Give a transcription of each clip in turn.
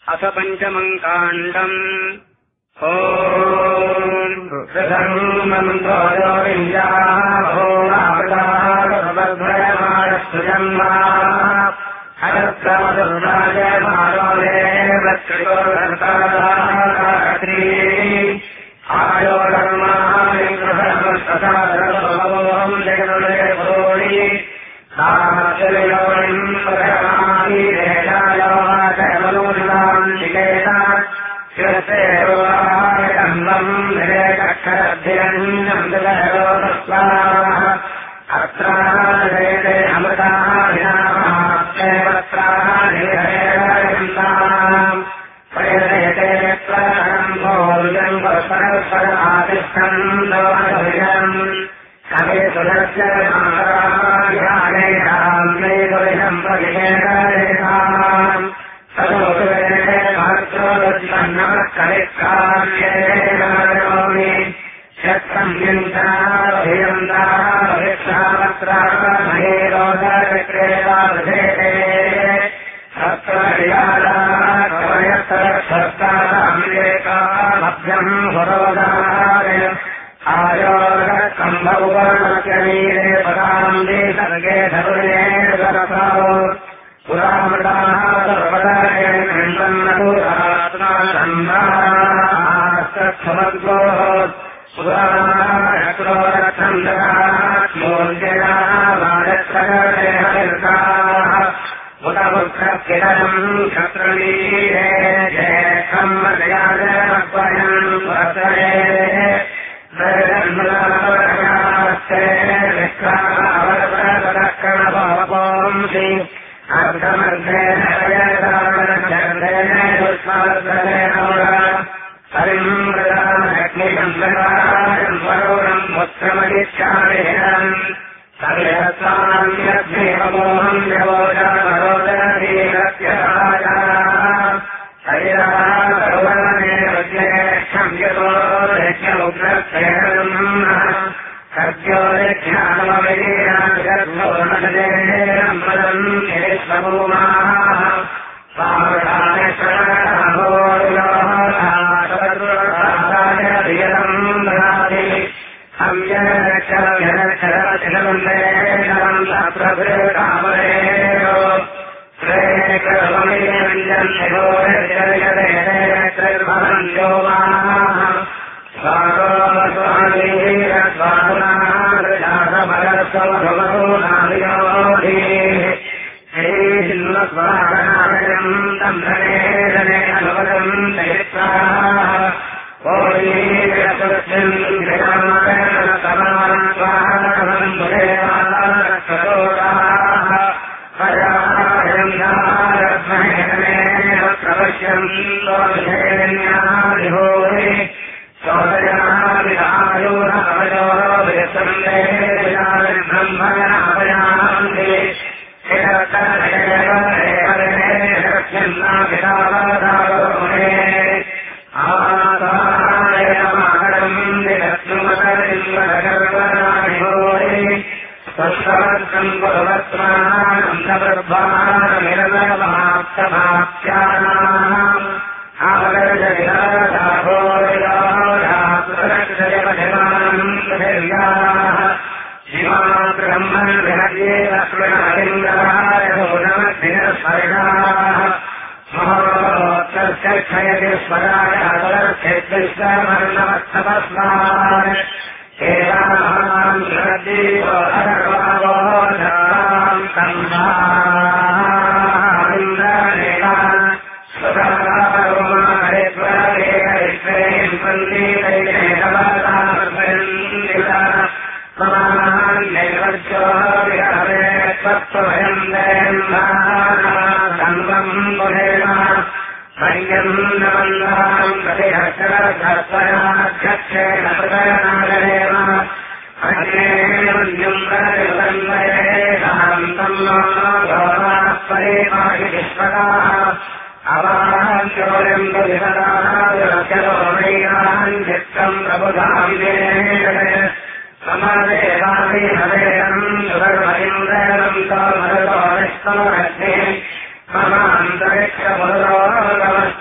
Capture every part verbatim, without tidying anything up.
अथ पञ्चमम् काण्डम् ॐ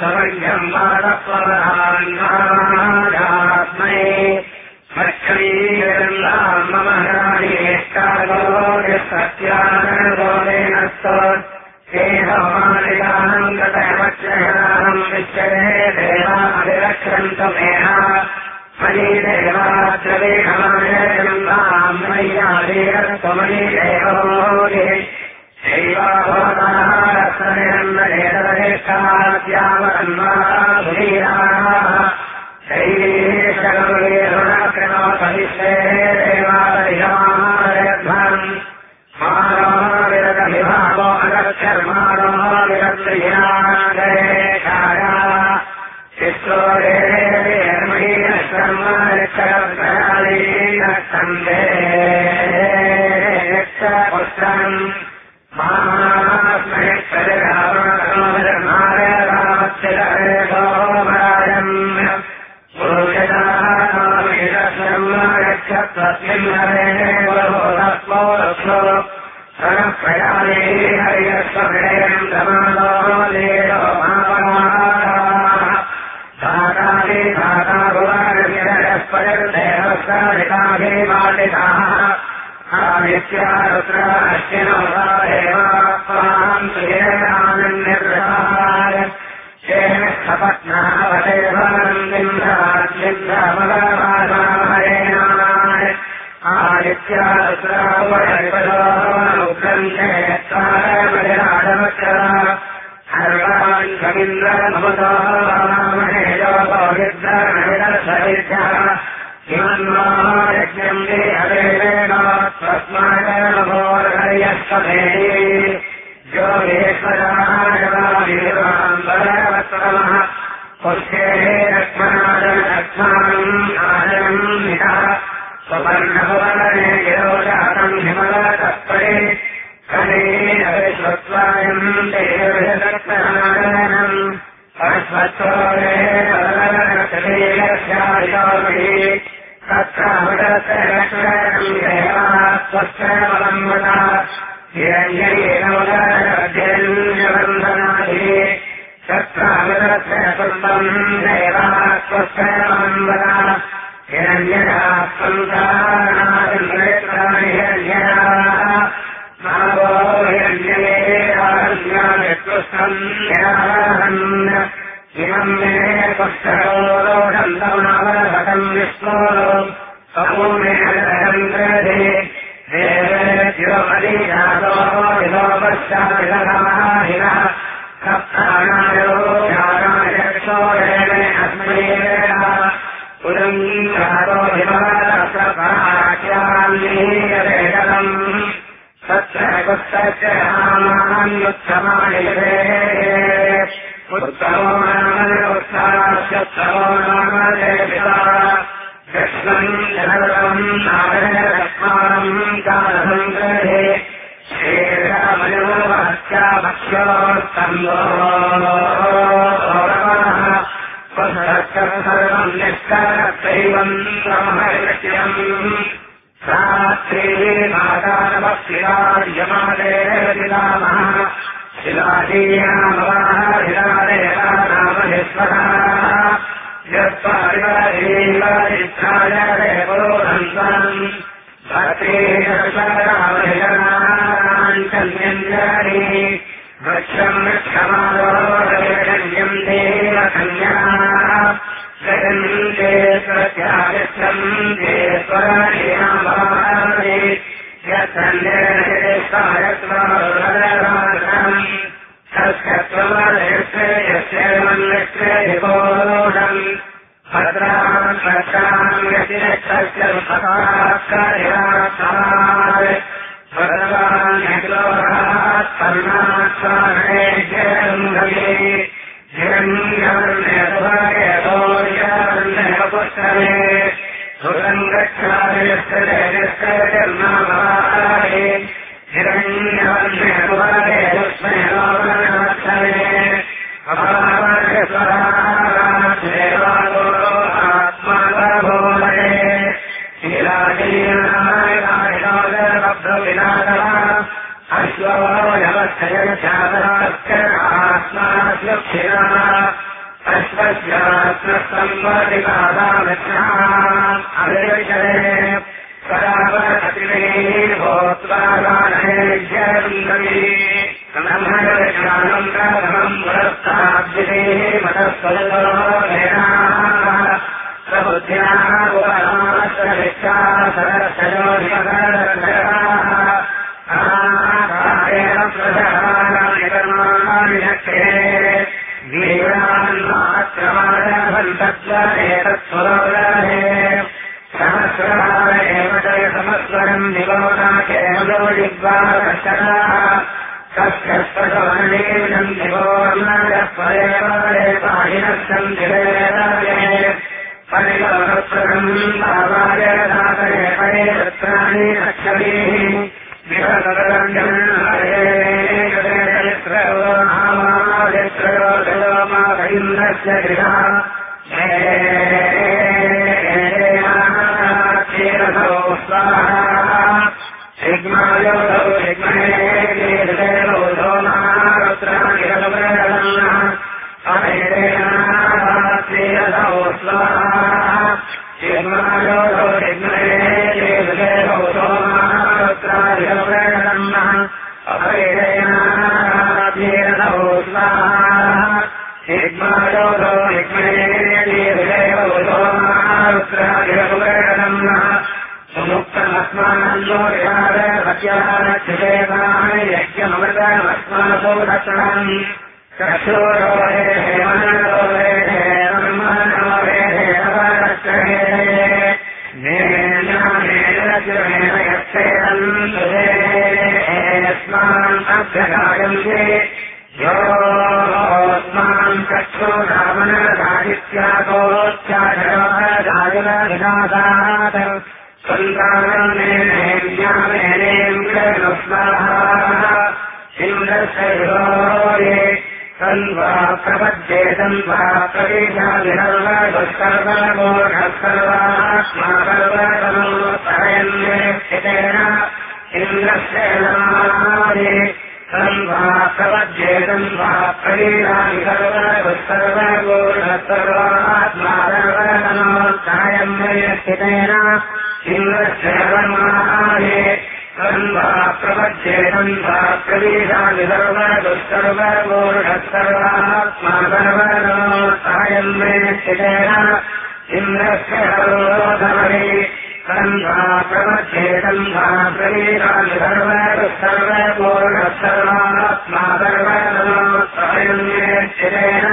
सवर्यम् वादत्वरान्नास्मै मक्षमीरन्दाम् मम राणीष्टागोरि सत्यानगोरेणस्तो हेहमानिदानम् गतमक्षयनाम् विश्वरे देवाभिरक्षन्तु मेह मयि देवाद्रवेहमानयन्दाम् मय्याधीरत्वमयि देवोगे शैवाभवतारसनिरन्नरेतरेष्ठाद्यावन्माधुरीराः शैलेशगरुणकृणोपविश्वे देवालयमारध्वम् मानोविरदभिभावो अगच्छर्माणो विरद्रियागरेशाया शिष्टोरेर्महीनश्रमक्षरप्रयालीनस्तम्भे पुत्रम् मास्महेश्वररामरामरामराजम् पुरुषदास्मिन् हरेणस्मो सनप्रयाले हरियस्वहृदयम् धमानो देवो मापनाः धातादि धाता भुवनस्पतिर्देवस्तादिताभिमालिताः आदित्यारुद्राश्चिनोदादेवात्माम् सुहेरानन्यप्रसाय शेषपत्नावदेवानन्दिन्द्राज्यन्द्रमगवासामहेनाय आदित्यारुद्रावैपदोनुग्रन्थेत्तारमधिराडवक्षरा सर्वान् कवीन्द्रममतो वामहेजोपविद्रनविदर्शविद्यः किमन्वा यज्ञम् देहदेवेन तस्मादनभोर्हर्यस्वधेहि योगेश्वराजवामिर्वाम्बरवत्तमः पुष्येः रक्ष्मणादनक्ष्माणम् आदनम् नितः स्वपर्णभुवने गिरोजातम् हिमलतत्परे कनेन विश्वत्वायम् देवदत्तनादनम् अश्वत्थोरेणस्यादियोगिः तत्रामृतस्य लक्ष्मणम् देवास्वस्त्रमलम्बता हिरण्येनोदरध्यन्यबन्धनाभिः तत्रामृतस्य कुर्मम् देवास्वस्त्रमलम्बता हिरण्यजास्पन्तानादिन्द्रेत्राणि हिरण्यजाः नावो हिरण्यवेदारण्यावित्पुष्टम् निराहन् इमम् मे पुष्करो रोषन्तमनावरभटम् विष्णो समूमेन्द्रधे देवेभ्योऽधिजातो विलोपश्चादिलघमाहिनः सप्तानायो ध्यानायक्षोरेणे अस्मै पुरङ्गातो हिमवरसपराख्यान्नीयवेदनम् तत्र पुस्तस्य नामान्युत्तमानि उत्तमो नाम उत्साहस्योत्तमो नाम देविता कृष्णम् जनरम् नारायणरत्मानम् कालसङ्ग्रहे श्रीरामयोगास्याभक्ष्योत्तमो सर्वम् निष्करत्रैवम् ब्रह्महृष्यम् सात्रे मातानवशिलार्यमादेविदामः शिलादीनामवाहिलादेवा नामहेश्वरः यत्पारिवारीवारित्राय देवोरन्तम् भक्तेरसरामहिलाञ्चन्यञ्जरी वृक्षम् वृक्षमारोरविरण्यम् देवकन्याः जगन्ते प्रत्यागच्छन्ते स्वराणीनामवारे यत्सन्देशयत्वारत्वारम् तस्कत्वमलयस्य यस्यैवन्निष्ठेहिपोषम् भद्राम् भद्राम् यतिरक्षस्य सकाकार्यात्माय भगवान् यज्ञोरात् कर्णात्सारणे जयङ्गमे हिरण्यवर्ण्यभयभोर्यवर्ण्यपुष्करे सुरङ्गच्छायस्य जयस्य हिरण्यवर्ण्यभये विस्मयोगनक्षरे अभावस्वरादेवालो आत्माभोमये शीलाजीनायकायलब्धविनाशः अश्वो यवक्षयशास्त्र आत्मास्यक्षिणः अश्वस्यात्मसंवदिकादामित्राभिषये सदावतिर्भूत्वागानैर्यन्दवी नमः प्रथमम् पुरस्ताद्विदेः मतस्वदोरेणाः प्रबुद्ध्याः पुराणश्रविच्छा सरसयोधिपकरधराः आकारेण प्रजानानि कर्माणि शक्ते वीरान्मात्रमादभन्तत्वरेतत्स्वरोदरे सहस्रहारेव जय समस्वरम् निवोनाकेवलो जिह्वारक्षणाः तस्यस्पशवर्णेन निवोर्णः परेवरे पाहिनः सन्ति वेदाये परिगमनस्वरम् भावाय दातरे परे वृत्राणि अक्षरीः विहतरञ्जन् हरे चरित्रयो नामादित्रयो जयोमाधीन्द्रस्य गृहा क्षेरसो स्वाहा सिग्मायोधौ सिग्महेदेवो सोमारुद्रागिरवरणः अहेरेणाक्षेरसो स्वाहा सिग्मायोधौ सिग्महेदेवो सोमारुद्रागिरवरणः अहेरेणाक्षेरसो स्वाहा सिग्मायोधौ सिग्महेदेवो सोमारुद्रागिरवरणः मुक्तमस्मान्नो विहार सत्यानक्षेमाणि यज्ञमृतमस्मासो दक्षिणम् चक्षुरो वेः मनरो वेः ब्रह्मणो वेः अवरक्षणे ज्ञानेन यस्मान् अभ्यगायन्ते योऽस्मान् चक्षुरामनसाहित्यागोच्चारणविनाशात् सन्तानेन्द्रमेनेन्द्रस्वाहा इन्द्रस्य विरोरे सन्वा प्रपद्ये सन्वा प्रवेशाभिनर्वगुस्सर्वमोढः सर्वात्मा सर्वतमोत्तरयन्ने स्थितेन इन्द्रस्य नामारे सन्वा प्रपद्ये सन्वा प्रवेशाभिनर्वगुस्सर्वमोढः सर्वात्मा सर्वतमोत्तरयन्ने स्थितेन इन्द्रस्य ब्रह्माणे सन्वा प्रपद्ये सन्वा प्रवेशामि सर्वदुःसर्वमूढः सर्वात्मा सर्वतमोत्तरयन्ने स्थितेन इन्द्रस्य हरोधमने सन्वा प्रपद्ये सन्वा प्रवेशामि सर्वदुःसर्वमूढः सर्वात्मा सर्वतमोत्तरयन्ने स्थितेन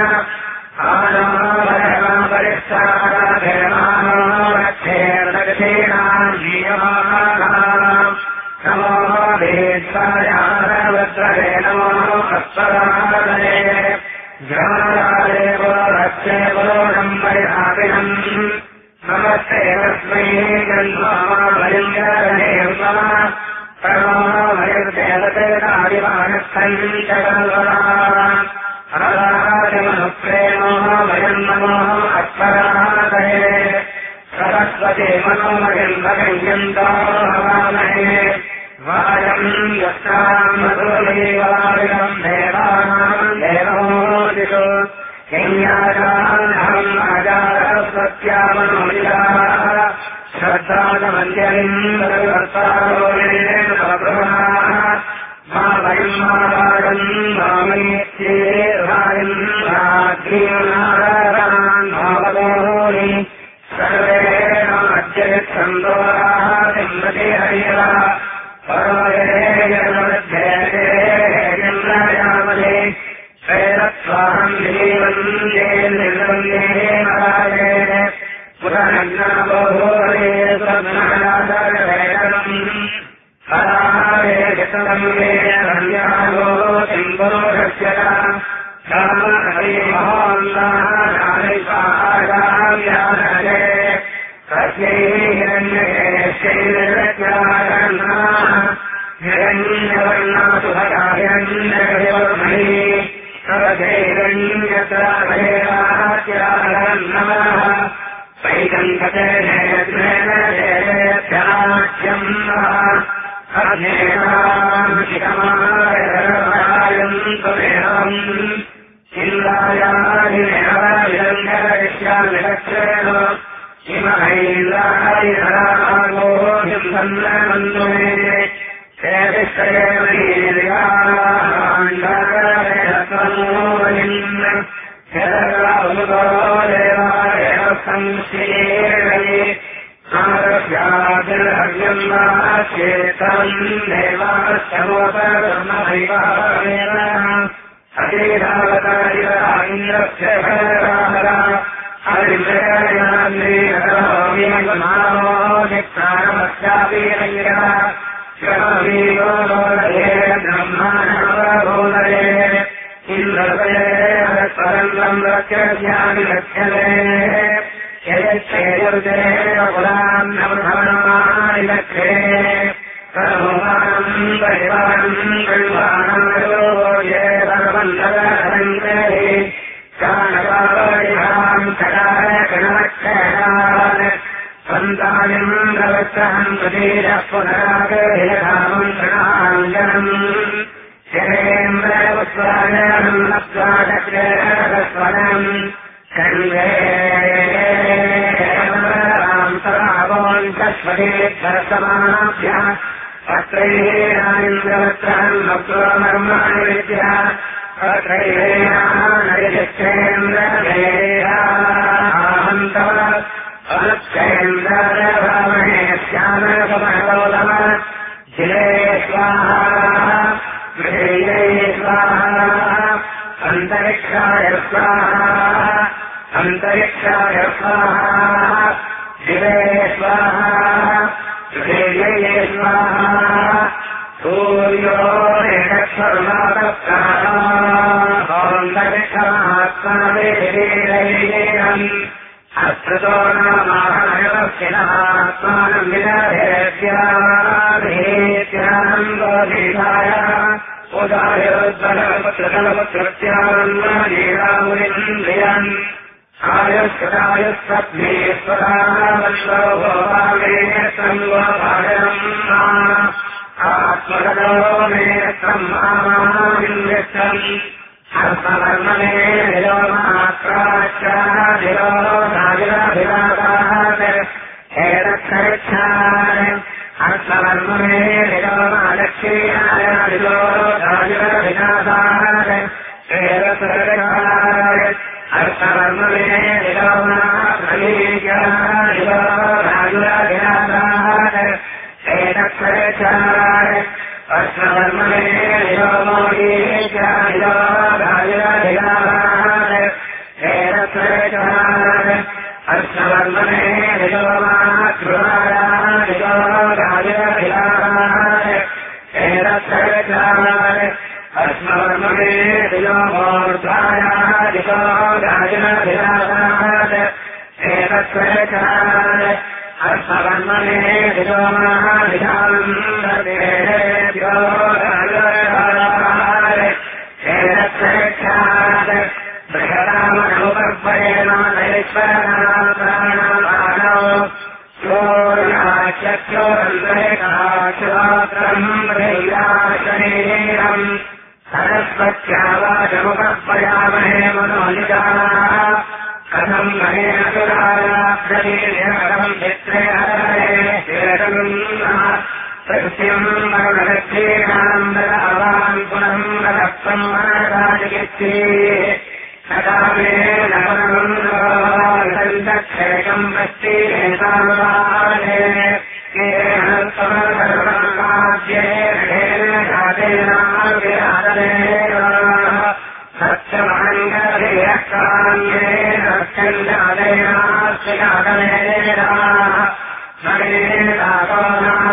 नमो वेद्वायारवत्ररे नमो अस्वरादये ज्ञानादेवो रक्षेवोऽहम् परिधापिनम् नमस्ते तस्मै जन्मामलिङ्गरणे मम प्रणो वैर्देवतेनादिवानस्थम् च कल्पनान् अराजमनुप्रेमो वयम् नमो अस्वरादये सरस्वती मनोमयम् भगयन्तो हवामहे वायम् यस्ताम् मधुमेवायम् देवानाम् देवोदिषु यज्ञायाहम् आजारस्वत्यामनोदिताः श्रद्धाजमञ्जलिम् परिवर्तारोणेन प्रभुः मा वयम् मावायम् मामयेत्येर्वायम् राज्ञीनारायणान् भावदोनि सर्वेण अद्यच्छन्दोराः सिंहते हरियः परोयेयमध्येयमले श्रेरत्वाहम् जीवन्ये निर्वन्ये महाये पुरनग्नाबोधे स्वप्नराजवेदनम् हरारे हितम् मे रम्यागो सिंहोषस्यता हरिमहोन्नाहारिपाहाराव्यानये तस्यैरन्यकेश्चैरत्यारन्नाः हिरण्यवर्णासुभया हिरण्यवर्मणि तदैरण्यत्राभेरात्यारन्नमः वैकम्पतेनेत्रेणेभ्याख्यम् अग्नेनाम् त्वमेवम् इन्द्रायादिमेव रक्षेण इमहैन्द्रायधरागो हिंसन्नमन्वे हेरिश्रेणीर्याण्डरत्नमोहिन् हेरगामुदो देवाय संश्रीरये आरभ्यादिर्हव्यम् वा चेतम् देवाश्चमोपरमैवामेन अतीधावतारिव इन्द्रस्य भरराहरा हरिन्द्रयान्द्रीहरोमिमानो निक्तारमस्यापि नैरः श्रमवीरो बोधये ब्रह्माणवबोधये इन्द्रवये परम् रक्षस्यामि लक्ष्यते यच्छेयुर्दे पुरान्नमृभवनानि लक्ष्ये सर्वमानम् परिवारम् कल्वानायो ये सर्वन्तरहरङ्करे काणपावरिहाम् कडारकणक्षयान् सन्तानिम् गवत्सहम् प्रतीरः पुनरागहिरधामम् प्रणहाञ्जनम् शरेन्द्रवस्वाजनम् नप्त्वाचक्रेरस्वनम् कण्डे रान्तरावोऽन्तस्वदेभ्यः पत्रैरेणानिन्द्रवत्रहम् भक्तोमर्माणि विद्या पत्रैरेणानयश्चेन्द्रदेहाहन्तव अलक्षेन्द्रभामहे श्यामकमलोलम जिले स्वाहा गृहे स्वाहा अन्तरिक्षाय स्वाहा अन्तरिक्षाय स्वाहा शिवे स्वाहा गृहे स्वाहा सूर्यो निरक्षरमात्मावेदीरैरम् अस्ततो नामाहनयवक्षिणमात्मानम् विदधेत्याम् बोधिताय उदायोद्वलपुत्रतलपुत्रत्यान्नीरामुनिन्द्रियम् आयुष्कदायुस्तभ्येश्वरावल्लोभावेत्रम् गोपालनम् आत्मगतो मेत्रम् मामाविन्द्रिष्टम् हर्षवर्मणे निरोमात्राश्चादिरो नागिराभिरागात् हेरक्षरक्षान् हर्षवर्मणे निरोमालक्ष्मीनायादिरो नागिराभिरागात् हेरसरक्षान् हर्षवर्मणे निरोमाभ्रमीजादिरो नागिराभिरागात् हेरक्षरक्षान् हर्षवर्मणे निरोमोदीजादिरो नागिराभिरागात् हेरक्षरक्षान् हर्षवर्मणे निरोमाध्रुवादिरो नागिराभिरागात् हेरक्षरक्षान् हर्षवर्मणे निरोमोर्ध्वायादिरो नागिराभिरागात् हेरक्षरक्षान् हर्षवर्मणे निरोमाभिधानम् सर्वेभ्यो नागिराभिरागात् हेरक्षरक्षात् बृहदामनमुपर्पयेन नैश्वरनाप्राणमानौ सूर्याचक्षुरन्तरिकाक्षोत्रम् प्रैयाशरीरम् सरस्वत्यावाचमुपर्पयामहे मनोनिजाः कथम् महेन सुराराब्धीर्यकरम् चित्रे हरे शिरम् सत्यम् वरुणलक्ष्मीणाम् ददावान् पुनम् रक्तम् मनसाचिकित्से सदा मे नवनम् नवन्तक्षेकम् वृष्टिरेतानुवादे केन समर्पणकाद्येन घातेनाविरादनेन सत्यमहङ्गधियकान्येन स्कन्धादेनास्तिनादनेन मणिर्दातो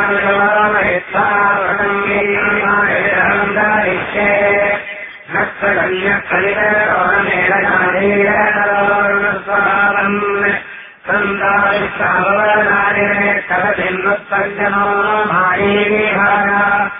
नामिषोमहित्वावृतङ्गीमायम् दारिष्ये नक्तगण्यकलितरोणमेलनादीरकरोणस्वभावम् सन्दारिष्टावनादिने कवचिन्नुत्पञ्चनो मायीविहार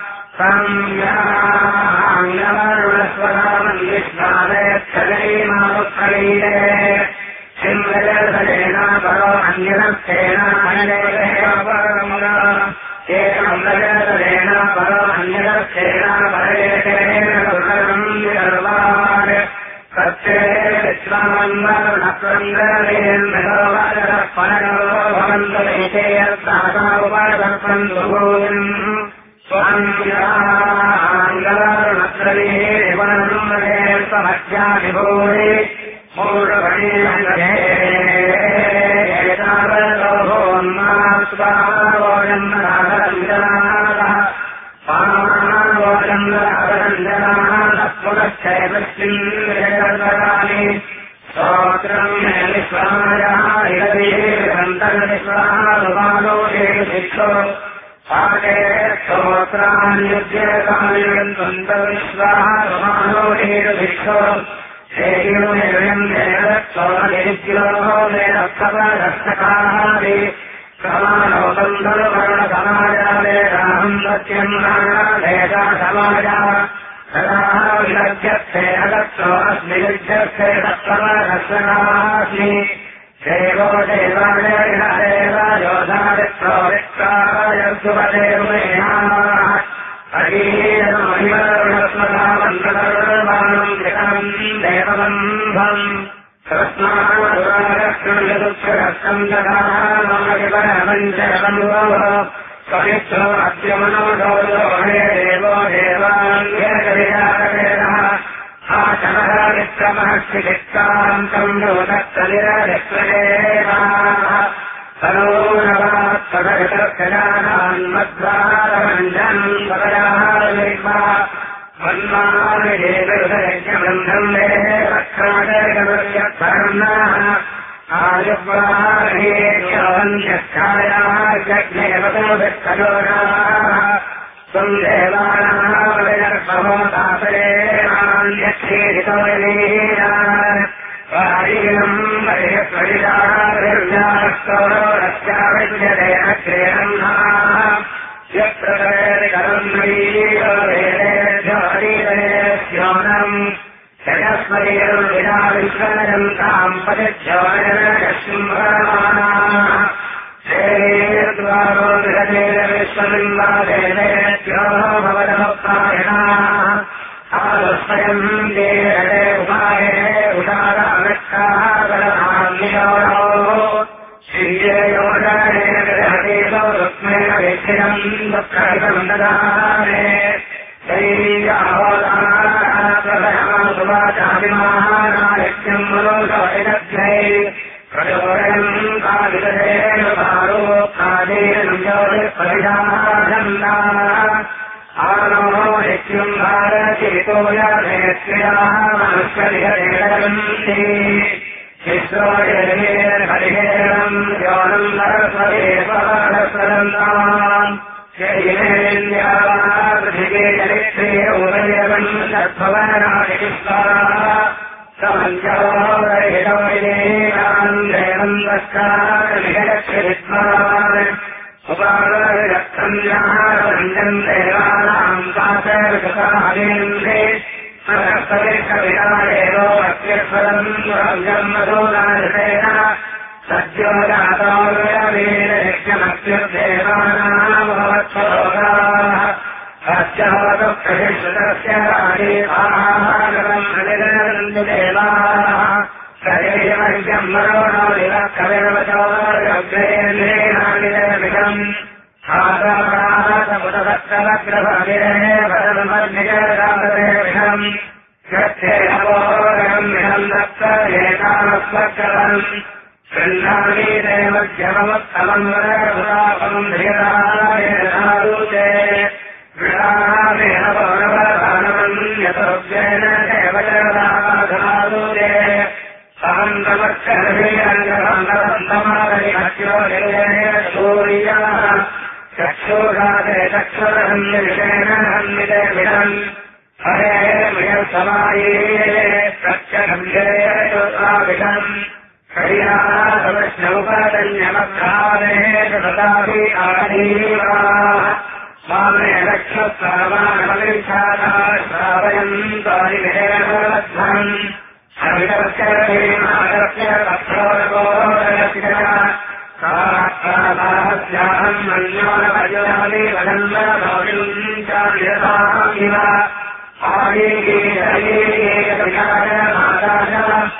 संज्ञाङ्गवरुणस्वभावम् विश्वादयच्छगरीमावुत्कलीले सिंहजलधरेण परो अन्यनस्तेन अनलेवेवरमुना एकमृजलधरेण परो अन्यनस्तेन परेतेन सुखम् निर्वाण सत्ये े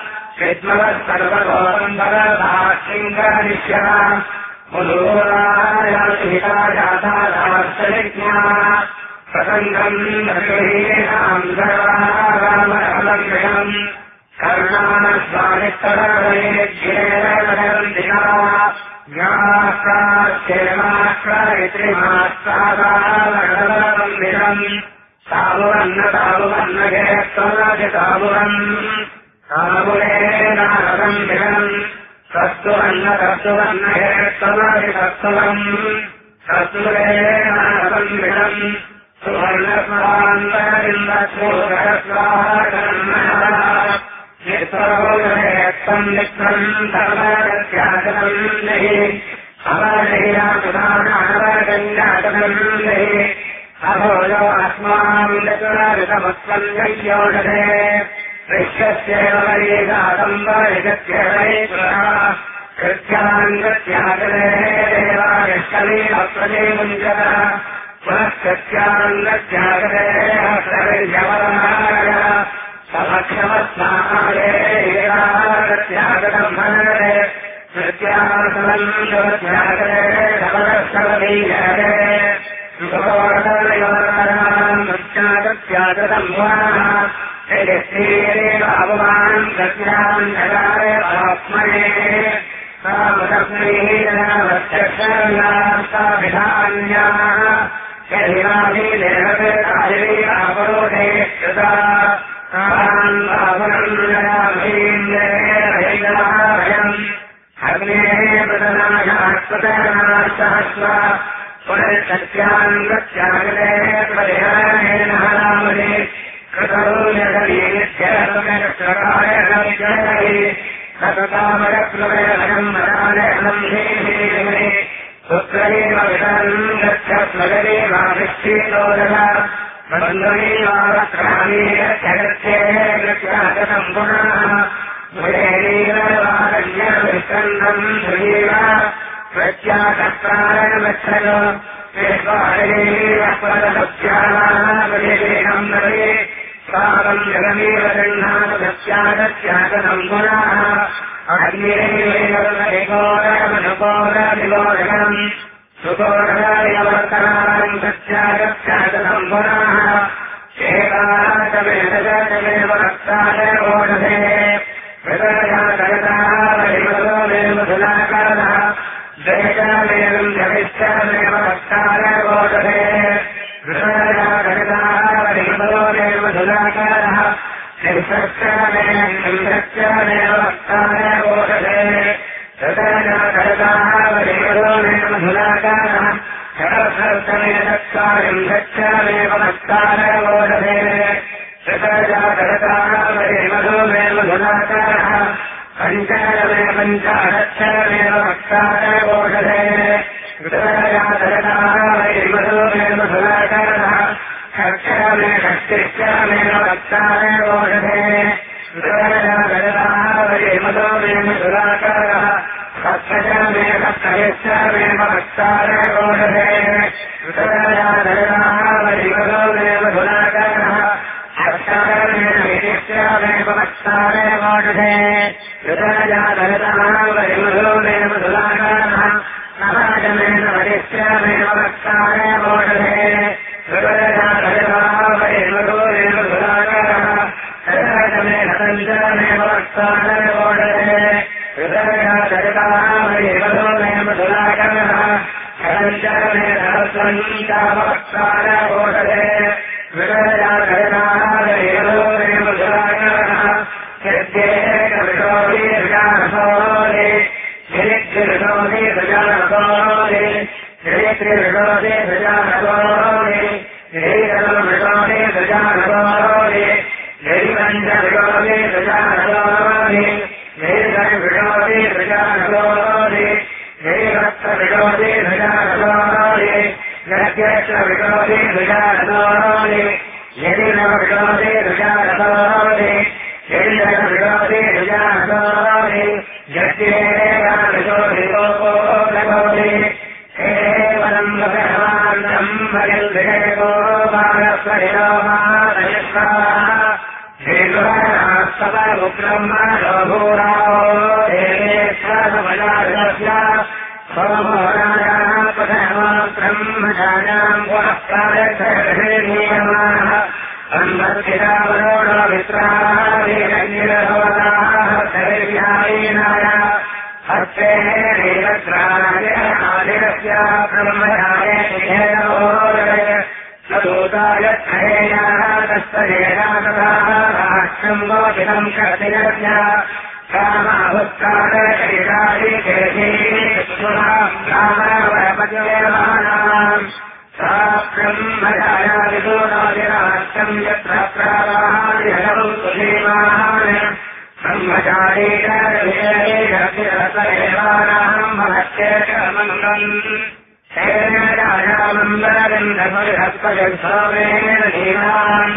विद्मवः सर्वगोपन्दरदाक्षिङ्गनिष्यः मुदूरायासिता जातादार्शयज्ञा प्रसङ्गम् दशहीनाम् सर्वारामरलङ्घ्यम् कर्णास्वानिस्तरवयेज्येरवदन्तिना ज्ञाक्राक्षेमाक्रायत्रिमास्तादावरदलमन्दिरम् तामुवन्न तामुवन्न गेत्वनादितामुवन् तामुरेनारदन्दिरम् तस्तुवन्न तस्तुवन्न गेत्वनादितस्तुवम् तस्तुरेनारदन्दिरम् सुवर्णस्वान्तरिन्दस्वोदरस्वागन्मः नित्रोदयत्वम् नित्रम् धर्मगत्यागतम् नहि अवजहिरासुदानावगञ्जातम् नहि अभोजो अस्माम् दशरऋतमुत्पन्नयोषधे विश्वस्यैव वरीगातम् वैगत्यवैपुरः कृत्याङ्गत्यागते देवायष्टमीवप्रतिमुञ्चतः पुनः कृत्याङ्गत्यागते हस्तविर्यवराय समक्षमस्नागत्यागतम् मनरे कृत्यासनम् त्यागते धवदस्तवदीयते नृत्यागत्यागतम् वाः अवमानम् गत्याम् जगारे आत्मने सामदग्निरवत्यक्षाभिधान्याः यदिवादिदेवतापरोधे कृता तान्वावनन्दयाभीन्द्रेण अग्नेः प्रतनाशात्पतनाशहस्व पुनर्सत्याङ्गत्यागते परिहरणेन हरामहे कृतरूयगलीनित्यरसमेक्षकाय सततामरप्लवयनम् मदालयनम् धीमे पुत्रैव विदम् गच्छस्वगदेवाभिष्ठीलोदः बन्धुनीवावक्रामीयत्यगत्ये गत्यागतम् पुनः मुलेनीरवारण्यविष्कन्धम् धुरीव प्रत्याकर्तारणमच्छल विश्वाहरेणम् नवे स्वागम् जगमेव गृह्णातत्यागत्यागतम् पुनः अग्निरेकोरमनुकोरविलोचनम् सुकोरवर्तनाम् तत्यागत्यागतम् पुनः एकादमेव रक्तादोषधे मधुलाकारः द्वेषमेवम् जविष्ठमेव रक्तादोषधे मधुलाकारः निर्षक्षमेव रक्तादोषधे मधुलाकारः षडसर्तमेतत्कार्यम् गच्छमेव रक्तादोषधे मधुमेव मधुलाकारः पञ्चमे पञ्चाक्षरमेव रक्तादोषधे मधुमेव मधुलाकारः षक्षरमे षष्टिश्चरमेव रक्तादोषधे मधुमेव मधुलाकारः सप्तचरमे सप्तयश्चरमेव रक्तादोषधे मधुमेव मधुलाकारः अक्षरमेव रक्तादोषधे मधुमेव मधुलाकारः नवजमेन वरिष्ठमेव रक्तादोषधे मधुमेव मधुलाकारः शतमेन पञ्चमेव रक्तादोषधे मधुमेव मधुलाकारः षडञ्चमेन रक्तादोषधे मधुमेव मधुलाकारः यद्येकविषोदीर्घारसोदे गिरित्रिविषोदे प्रजारसोदे गिरित्रिविषोदे प्रजारसोदे गिरिकलविषोदे प्रजारसोदे गिरिपञ्चविषोदे प्रजारसोदे गिरिकविषोदे प्रजारसोदे गिरिभक्तविषोदे प्रजारसोदे गिरत्यक्षविषोदे प्रजारसोदे गिरिनवविषोदे प्रजारसोदे गिरिजगविषोदे प्रजारसोदे जड्येकाविषोदिकोपोलगोदे एवम् भगवान्तम् भगल्विषयको बालस्वरिलोमादयस्वाः श्रीगुहरास्तव ब्रह्मणो भूरावो देवेश्वरमजास्य सोमोराजाः प्रथमो ब्रह्मचार्याम् पुनः प्रायच्छेदीयमानः अन्वर्तिरावरोणो मित्राः वीरगिरहोदाः शैर्यायीनाय हस्ते नीलग्राणादिरस्य ब्रह्मचारे निधेयोदय दूताय त्रयेयाः तस्तजेनातथाः राष्ट्रम् गोचितम् कर्तिरस्य कामाभुक्तारशैरादिकेशीरामवरपद्यमानाम् सा ब्रह्मचाया विदूरादिराष्ट्रम् यत्र प्रावादिहरम् सुधीमान् ब्रह्मचारीकरविषयेषाम् महत्येषमङ्गम् हेराजामन्दरगन्धपरिहस्पजसोमेन नीलान्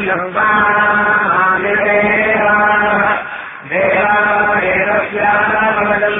निर्वाणामिदेवाः देवादेवस्यामवदम्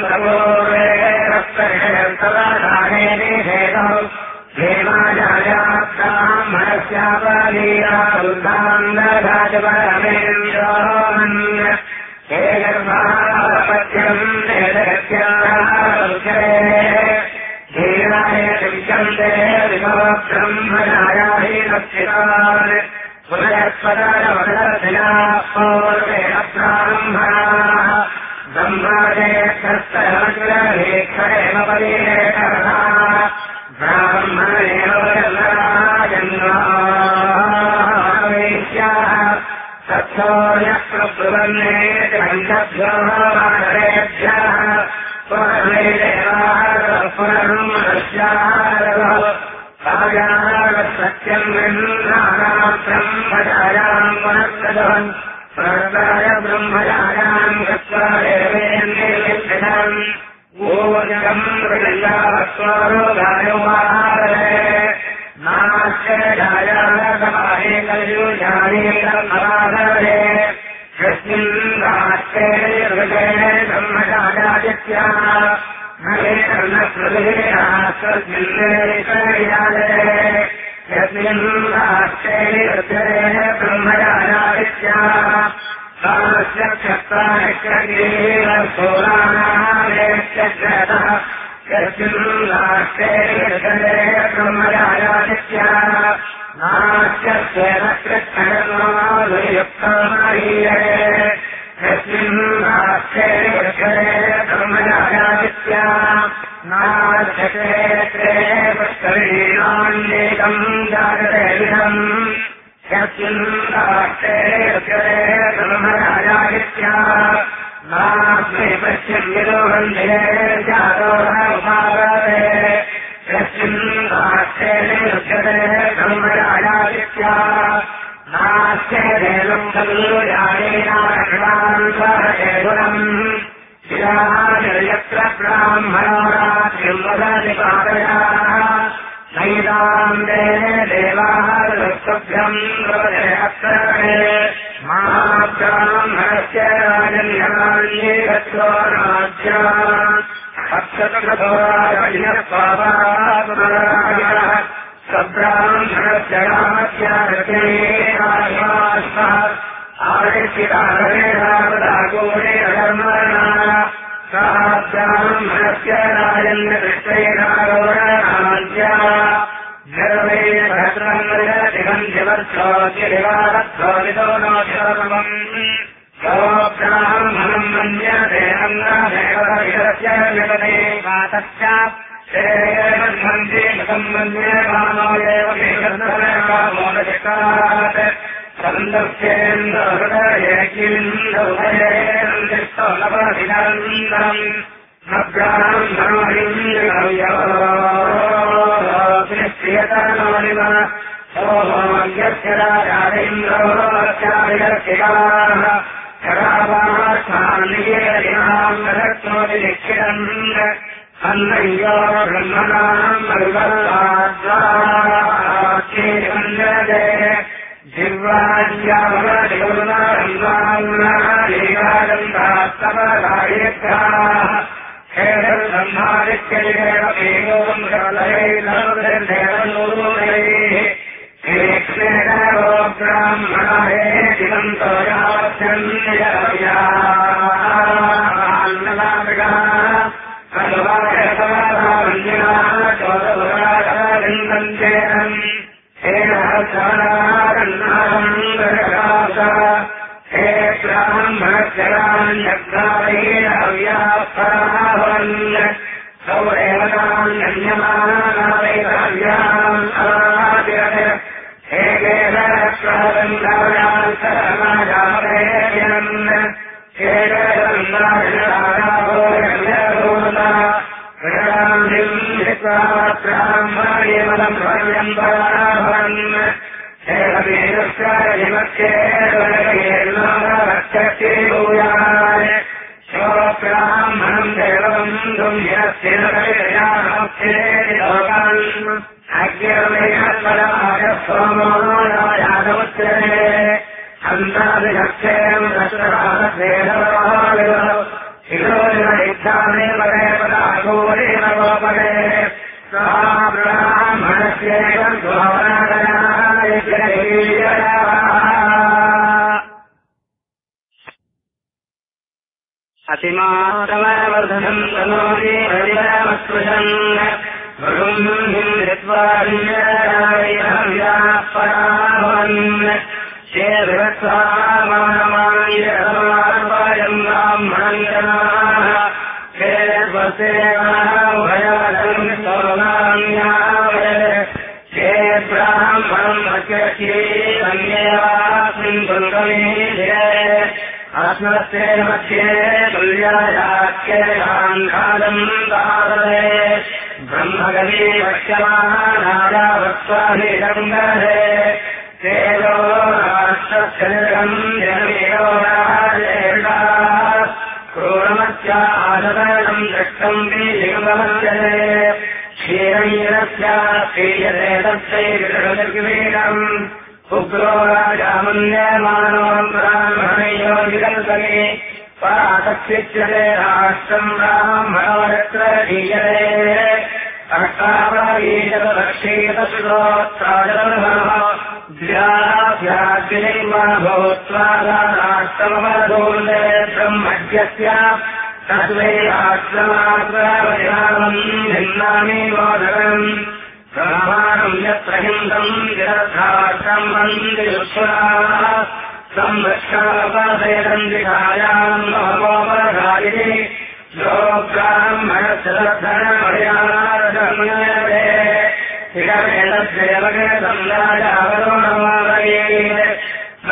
प्रभोरेरस्तर्षयन्तदाने निषेधौ देवाजायात्ताम् मनस्यापालीयारुद्धाम् दधाजपरमेन्द्रोमन् हे गर्भापत्यम् देदगत्यारुचरे धीराय शिक्षन्ते विभव ब्रह्मचायाहीनक्षितान् पुनरस्पदारवदर्शिना पूर्वेण प्रारम्भणाः ब्रह्मादे कस्तरमग्रहेक्षरेम परीरेकरः ब्राह्मणेव जन्मावेश्याः तत्सोऽयः प्रब्रुवन्ने पञ्चभ्यो वानरेभ्यः पुनर्वेदेवाः पुनर्मनुष्याः सत्यम् ब्रह्मणाम् ब्रह्मचायाम् पुनस्तदवन् पुनर्दाय ब्रह्मचायाम् गत्वा देवेन्द्रियम् ऊर्जम् मृगयास्वरोगायोवाहरे नाश्चर्यायागमाहे कल्युजानीकर्मवाहरे यस्मिन् राष्ट्रे हृदये ब्रह्मचायादित्याः नवे कर्णस्मृतिरास्वस्मिन्नेरिकर्यादरे यस्मिन् राष्ट्रे हृदये ब्रह्मचायादित्याः कालस्य क्षत्राणिष्यगिरीरसोराणामेत्यग्रतः यस्मिन् राष्ट्रे हृदये ब्रह्मचायादित्याः नास्यस्येन कृष्णकर्मानुयुक्तमारीयते यस्मिन् राष्ट्रे हृदये ब्रह्मचायादित्याः नास्यक्षेत्रे पुष्करीणान्येकम् जागते विधम् यस्मिन् राष्ट्रे हृदये ब्रह्मचायादित्याः नास्मै पश्चिमविदोहन्दिरे जातोरमुपागते यस्मिन् राष्ट्रे हृदये ब्रह्मचायादित्याः नास्ते देवम् खलु जानेनाक्षान्वरकेवलम् शिलायत्र ब्राह्मणो रात्रिम् वदति पादयाः नैताम् ते देवाः ऋतुभ्यम् वदते अक्षरे महाब्राह्मणस्य राजन्यान्ये गत्वा राज्या अक्षतकथोराजः स्वाभावराजः सब्राह्मणस्य रामस्यारते आश्वासः आदिष्टिकारेणावदागोरे अधर्मणा सा ब्राह्मणस्य राजन्यकृष्णेनागौरराज्या गर्वे भद्रम् मृगतिगन्धिवत्सोऽतिरिवारत्सोऽविदो नो शिवमम् यो ब्राह्मणम् मन्यते अन्नादेवस्य जगते मातश्च सम्बन्धे एव मोदशिकात् सन्दस्येन्द्रहृदये किन्दुभयेन्द्रिष्टोलपदिनन्दम् न ब्राह्मणोनिश्रियतनोनिव सोमोऽस्य राजारेन्द्रोचार्यर्षिकाः शरावार्थान्निकेतिनाम् रक्तोनिलिखितम् अन्नय्यो ब्रह्मणाम् मरुगल्लाद्वाच्चेन्दे जिह्वाज्यावरदिगुणान्नालीगागन्धास्तवरायेभ्याः हेदब्रह्मादित्यैरेव एवम् सर्वैर्देवनूरैः हेक्ष्मेणो ब्राह्मणाये दिगन्तो यावत्यन्यया चोदपुरागन्धम् हेन श्रवणारन्नाहम् गृहकासा हे ब्राह्मणश्चरान्यग्रामेण हव्यापरावन् सौरेवतान्यन्यमानावेदव्याम् अवादिरत् हे केशरस्वरन्दायाम् शरणायामरेयन् हे केशरन्दायनाराभोयव्यभूता हृदान्धिम् हित्वा ब्राह्मणेमलम् भव्यम् पराभवन् हे हवीरस्यादिमक्षे भूयाय ब्राह्मणम् देवबन्धुम् यस्येन अज्ञर्मयस्वराय सोमो यादमुच्यते अन्तादिभक्षेयम् दशरासेनवाविव शिरोनिमयुद्धाने पदे पदाघोरेण गोपदे स्वाहा ब्राह्मणस्येवम् भावनादयाय अतिमातमवर्धनम् तनोति हरिरामस्पृशन् भृगुम् हिन्द्रित्वादिन्यापराभवन् चेदृत्वामानमायम् ब्राह्मणम् जनाः चेद्वसेवाभयवदम् सोमान्यावय चेद्ब्राह्मणम् अत्यक्षीरन्येवास्मिन् दुर्गमेशे आत्मस्य मध्ये तुल्यायाख्येयान्धादम् दादरे ब्रह्मगवी वक्ष्यमानायावत्स्वाभिरङ्गहे तेजो राष्ट्रस्यम् जनमेयो राजेषा क्रूरमस्यादरणम् दृष्टम् बीलिङ्गमस्यते क्षीरमीरस्या क्रियते तस्यैर्गृहनिर्वीरम् उग्रो राजामन्यमानो ब्राह्मणयो विकल्पने परातक्षिच्यते राष्ट्रम् ब्राह्मणोऽत्र दीयते अष्टावगीशतलक्षीतश्रोत्राजलभः द्व्याभ्याग्निर्मा भूत्वा राष्ट्रमवधूले ब्रह्मज्ञस्य तस्मै राष्ट्रमात्रवयामम् भिन्नामि मोदकम् ब्रह्माणम् यत्र हिन्दम् जरद्धात्रम् वन्दिरुत्सुरा संरक्षापदेदम् दिशायाम् नमोपधायिनि यो ब्राह्मणश्चरद्धनमर्यादमयते हिरमेतद्देवगणम् राजावरोणमालये न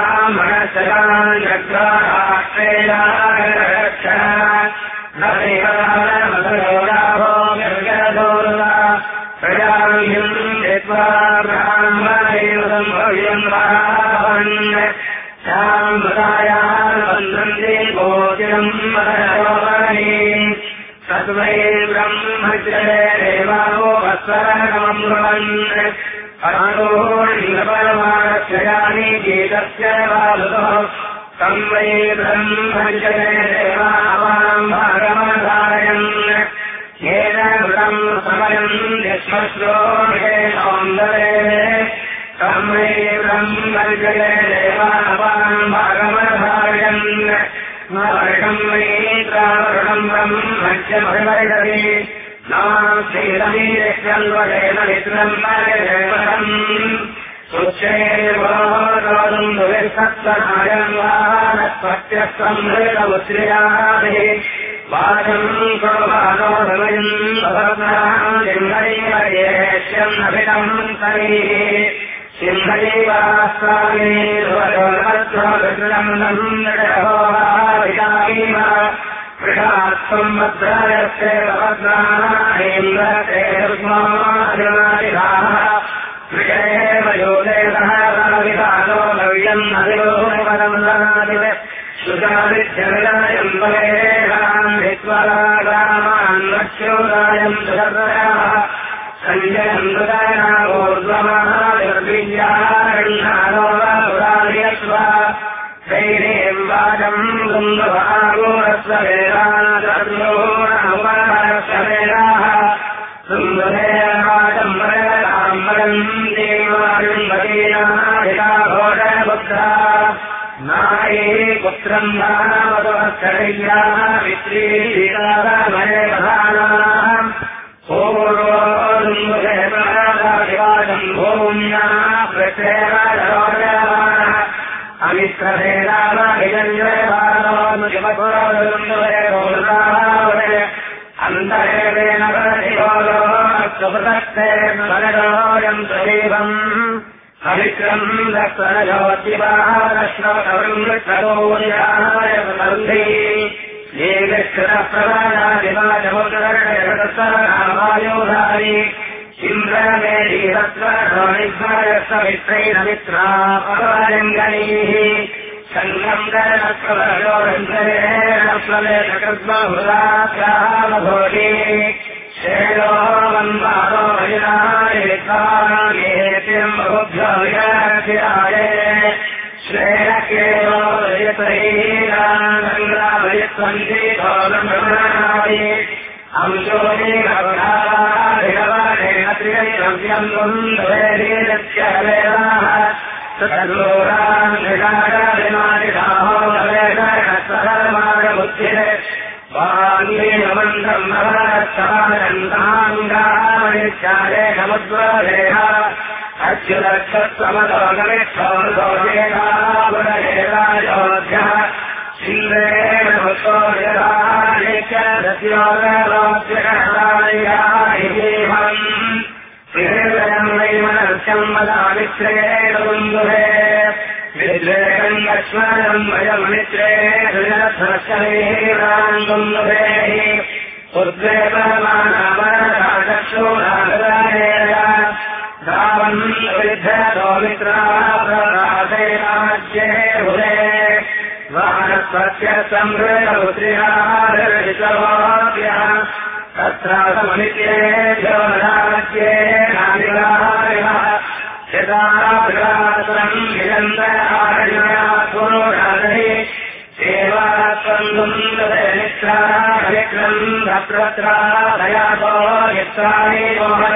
ब्राह्मणश्चरान्यग्राष्ट्रेयागरक्षण न देवदानमदयोराभो निर्गदोरुला प्रजाम् देत्वा ब्राह्मणेवदम् भव्यम् रावन् श्यामृतायाम् बन्धन्ति भोजनम् मदयोवनि तस्मै ब्रह्मज्ञे देवावो वत्सरगमम् भवन् अनोर्णपरमाणस्य गीतस्य वालुतो तं वै ब्रह्मज्ञे देवावाम् भागमधारयन् येन मृतम् समयम् निष्मश्रोणेन्दरे तं वै ब्रह्मज्ञे देवावाम् भागमधारयन् वर्षम् वै त्रावरुणम् ब्रह्मज्ञमभिवर्षति नास्तीरमीरेष्यन्वरेण मित्रम् मरेवरम् उच्चैर्वोदम् दुर्सत्सनायम् वानस्पत्यसंहृतमुश्रियाभिः वाचम् कुर्वाणो समयम् भवत्नाम् सिंहैवयेष्यन्नभितम् तैः सिंहैवास्वामी ध्रुवयोगत्वकृतम् नन्दोहावितामीव वृषात्वम् भद्रायस्य भवत्नाहेन्द्रते स्मादिवादिधाः वृषेव योगेतः राविधानो लव्यम् नदिलोपरमदादिव सुजादित्यविदायम् बलेहान् हित्वरागामान् वच्योदायम् सुधर्मयाः सञ्जयम् हृदयनागोर्ध्वमादिर्विद्यारण्णानो वाहुरादियस्वा दैनीम् वाचम् सुन्दभागोरस्ववेदानतर्योणमुपरस्ववेदाः सुन्दरेवाचम् वरदाम् वरम् देवारुन्वतीनाधिका घोषबुद्धा नाये पुत्रम् नामतोऽक्षरय्याः विश्रीशीतामयेवः अन्तरेण प्रतिभोगोऽयम् सदैवम् हरिक्रम् दक्षरजोतिवारश्वतवृक्षतोर्याय येगक्षरप्रदानादिवाचमुदर्शयतसरामायोधारि इन्द्रमेधीरत्वनिग्रयसमित्रैण मित्रा अपरलिङ्गणैः सङ्गम् गणप्रवयोरञ्जलेन प्लवेशकृत्महृदाभ्यामभोगे श्रेयो वन्वादो वैरायेतागेतिम् बहुभ्यो विराजिराये श्रेयकेयो वयतैरानङ्ग्रावयत्वन्तीतो ब्रह्मणादि अंशोनि भवनादिगवानेन त्रियैरव्यम् कुन्दवेदीरस्य वेदाः तदूरान्निषाकादिमादिधाहो भवेशकस्वधर्माणबुद्धिरे वाङ्गीनमन्त्रम् भवनस्तानन्दाङ्गामनित्याये समुद्वरेह अच्युतक्षत्वमदोगमिष्ठोर्गोजेतावरहेरायोध्यः इन्द्रेण भक्तो यदानित्यदस्योगवाप्यकर्तायाहिजीवम् विहृदयम् वैमनस्यम् वदामित्रेण बन्धुहे विद्वेषम् लक्ष्मणम् वयमित्रे हृदयध्वश्चैरान् बन्धुभेः उद्वेपमानामरचक्षूरागरायेण धावन् विद्धतो मित्राप्रराधैराज्ये हुरे वानस्पत्य संहृतपुत्र्याः तत्रासमनित्येभ्यो राज्ये नादिवारिणः यदाग्रासम् निरन्तरारण्या पुरोराधे सेवात्वम् नित्राविक्रम् भद्रत्रादयातो यत्राणि मोहय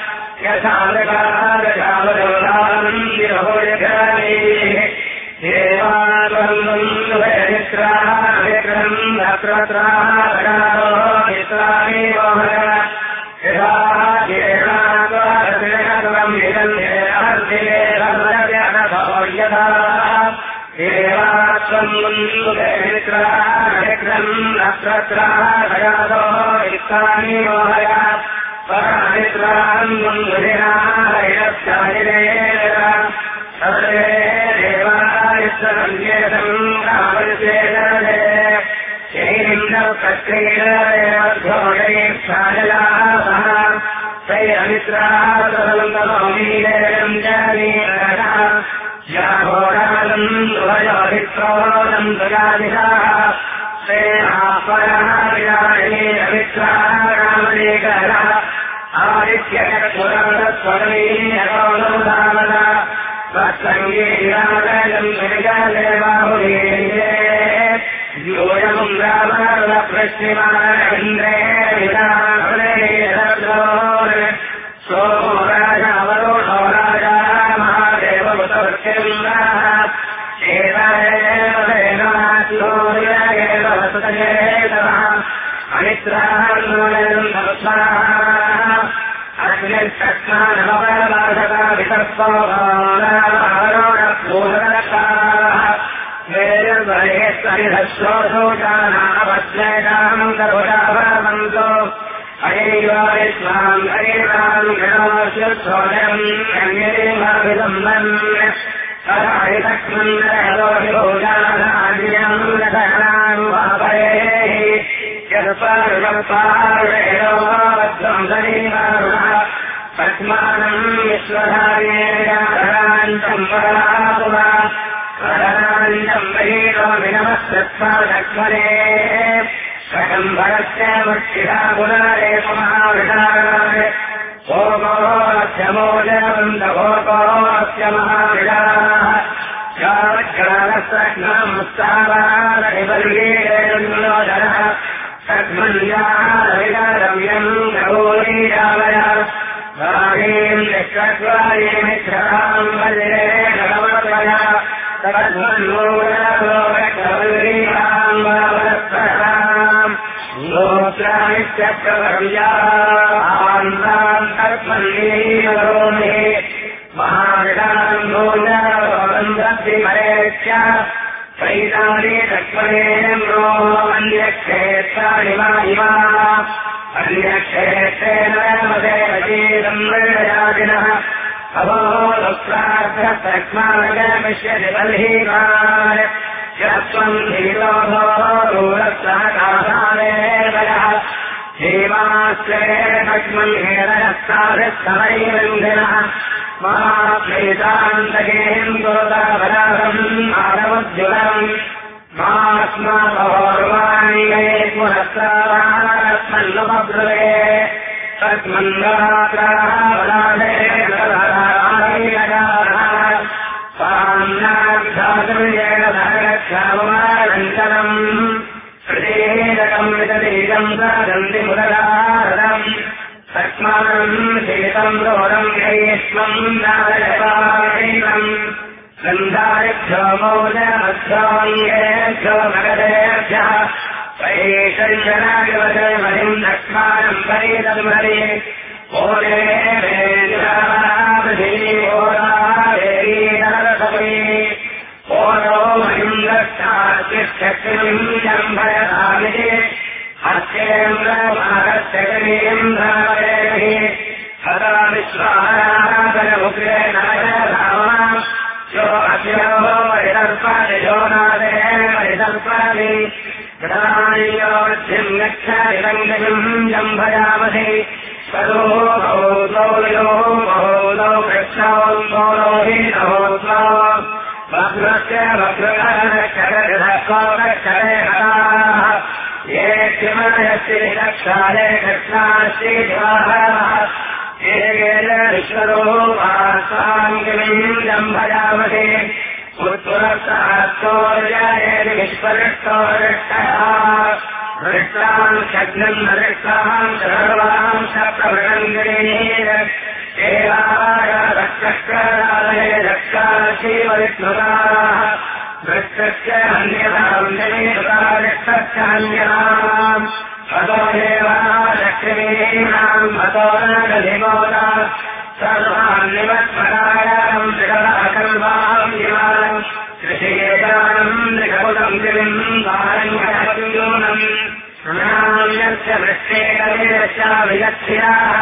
यथादकादशावदोदानम् विरहोयघानीः देवात्वम् नित्राविक्रम् भद्रत्रादयातो यत्राणि मोहय यथा येनात्वम् निरन्येरहर्षेरभयनभो देवात्वम् विक्रम् नक्षत्रादयातो युक्तानि मोहय परामित्रान् मुन्मुधिनारयस्याहिरेण सर्वे देवायश्वरन्येतम् कामविशेषणे श्रीलिङ्गप्रक्रियेभ्योषयेक्षायलाभः तैरमित्रासवन्तमोमीलेरम् जानीरः याघोरालम् दुभयोभिक्रोदम् दुरादिशाः श्रेणापरः विराजनीरमित्रारामणेकरः आदित्यकपुरस्वरमीयकौलुधामन त्वत्सङ्गीराजम् विजयदेवाहुलीये योऽयम् रामप्रश्निमानन्द्रे विदाहृदयेरद्रोन् सोमो राजावरोषो राजा महादेवभूतवृत्तिन्द्रः एतदेव वसुतयेतवः अनित्रान्वयम् धर्मः अग्निश्चक्रानवपरवासका वितर्पोरोणपूर्णकाः वेदर्वहेश्वरिधश्रोषोचानापद्वैताम् करुषाभवन्तो अयैव विश्वाम् हरिताम् गणोऽस्योच्छोदयम् अन्यदेवाभिसम्बन् अधारितक्मन्दरोहिभोजानान्यम् रथनाम् वापरेः यत्पारुषपारुषेणोध्वंसनीवारुणः पद्मानम् विश्वधार्येणान्तम् परापुरा परान्तम् वहीनो विनमस्तत्वा लक्ष्मणे षडम्बरस्य मुक्षिता पुनरेकमहाविषाणाय ओमोऽस्य मोदवन्दभोपोऽस्य महाविषाः यावज्ञानस्रग्नमुत्सावारविवर्गीरेणोदरः सद्मन्यारविरव्यम् गौरीरावय वाणीम् निष्कत्वायेमिच्छाम् वल्ले भगवत्वय तद्मन्मूललोकवल्लीराम् वावरस्पराम् गोत्रानित्यप्रवर्याम् तर्पन्नीरोमे महाविषाम् मूलवन्दब्धिमरेत्य चैतानि चक्रेन्द्रो अन्यक्षेत्राणि वा इवा अन्यक्षेत्रेण मदेवजीरम् मृडयादिनः अभोक्तार्थस्मानगमिष्यति बल्हीकाय यत्त्वम् धीरोधो रूढः कासादेवयः हेमाश्रेण भक्ष्मन् हेरयस्ताभिस्तमैरन्धिनः महाप्रीतान्तकेन्दोदबलारम् आरवद्युलम् मास्माभोर्वाण्ये पुनस्तारस्मन्नुपब्रुवे तस्मन्दात्राबलादेवरायगाः साम्नाग्धातुर्येण धरक्षाममारञ्जनम् श्रीरकम् विदलीरम् सादन्ति मुदरारदम् तस्मानम् शीतम् रोदम् ग्रीष्मम् नारयपाणीनम् गन्धारिभ्यो मौजमध्योऽङ्गेभ्यो मगधेभ्यः वैशञ्जनायुवजमहिम् दक्ष्मानम् परितम् हरि ओले वेन्द्राभिोरावेरीनरसपि ओनो महिन्द्रश्चार्तिष्ठक्तिम् जम्भयतामिति हस्येन्द्रमागस्यगरीन्द्रावरेभिः हता विश्वाराधनमुग्रे नररामा यो अभ्यो परिदर्पादि यो नादे परिदर्पादि गदानियोध्यम् गच्छ इदम् जम्भयामहि तदो भौतो यो भौतो कृष्णौ मौलो हि नभोत्वा वक्रस्य वक्रकरक्षरे हताः ये क्षिमयस्ति रक्षाले कृष्णास्ति दिवाहः येन विश्वरो वासाङ्गिम् जम्भयामहे उत्तरसात्तोर्येति विस्परिष्टोरिष्टः हृष्टान् शग्नम् हृष्टान् सर्वान् सप्तवृणङ्गिनीर देवाय रक्षष्करालये रक्षाशीवविष्णुराः वृक्षस्य अन्यताम् देवतारिष्टस्य अन्यताम् अतो देवालक्ष्मीनाम् अतो नगधिमोदा सर्वान् निवत्परायाम् जगदाकल्वाम् दिवानम् कृषिकेतानम् निगमुदम् दिविम् वारङ्गूनम् शृणाम्यस्य वृक्षेकविदस्याविगच्छ्याः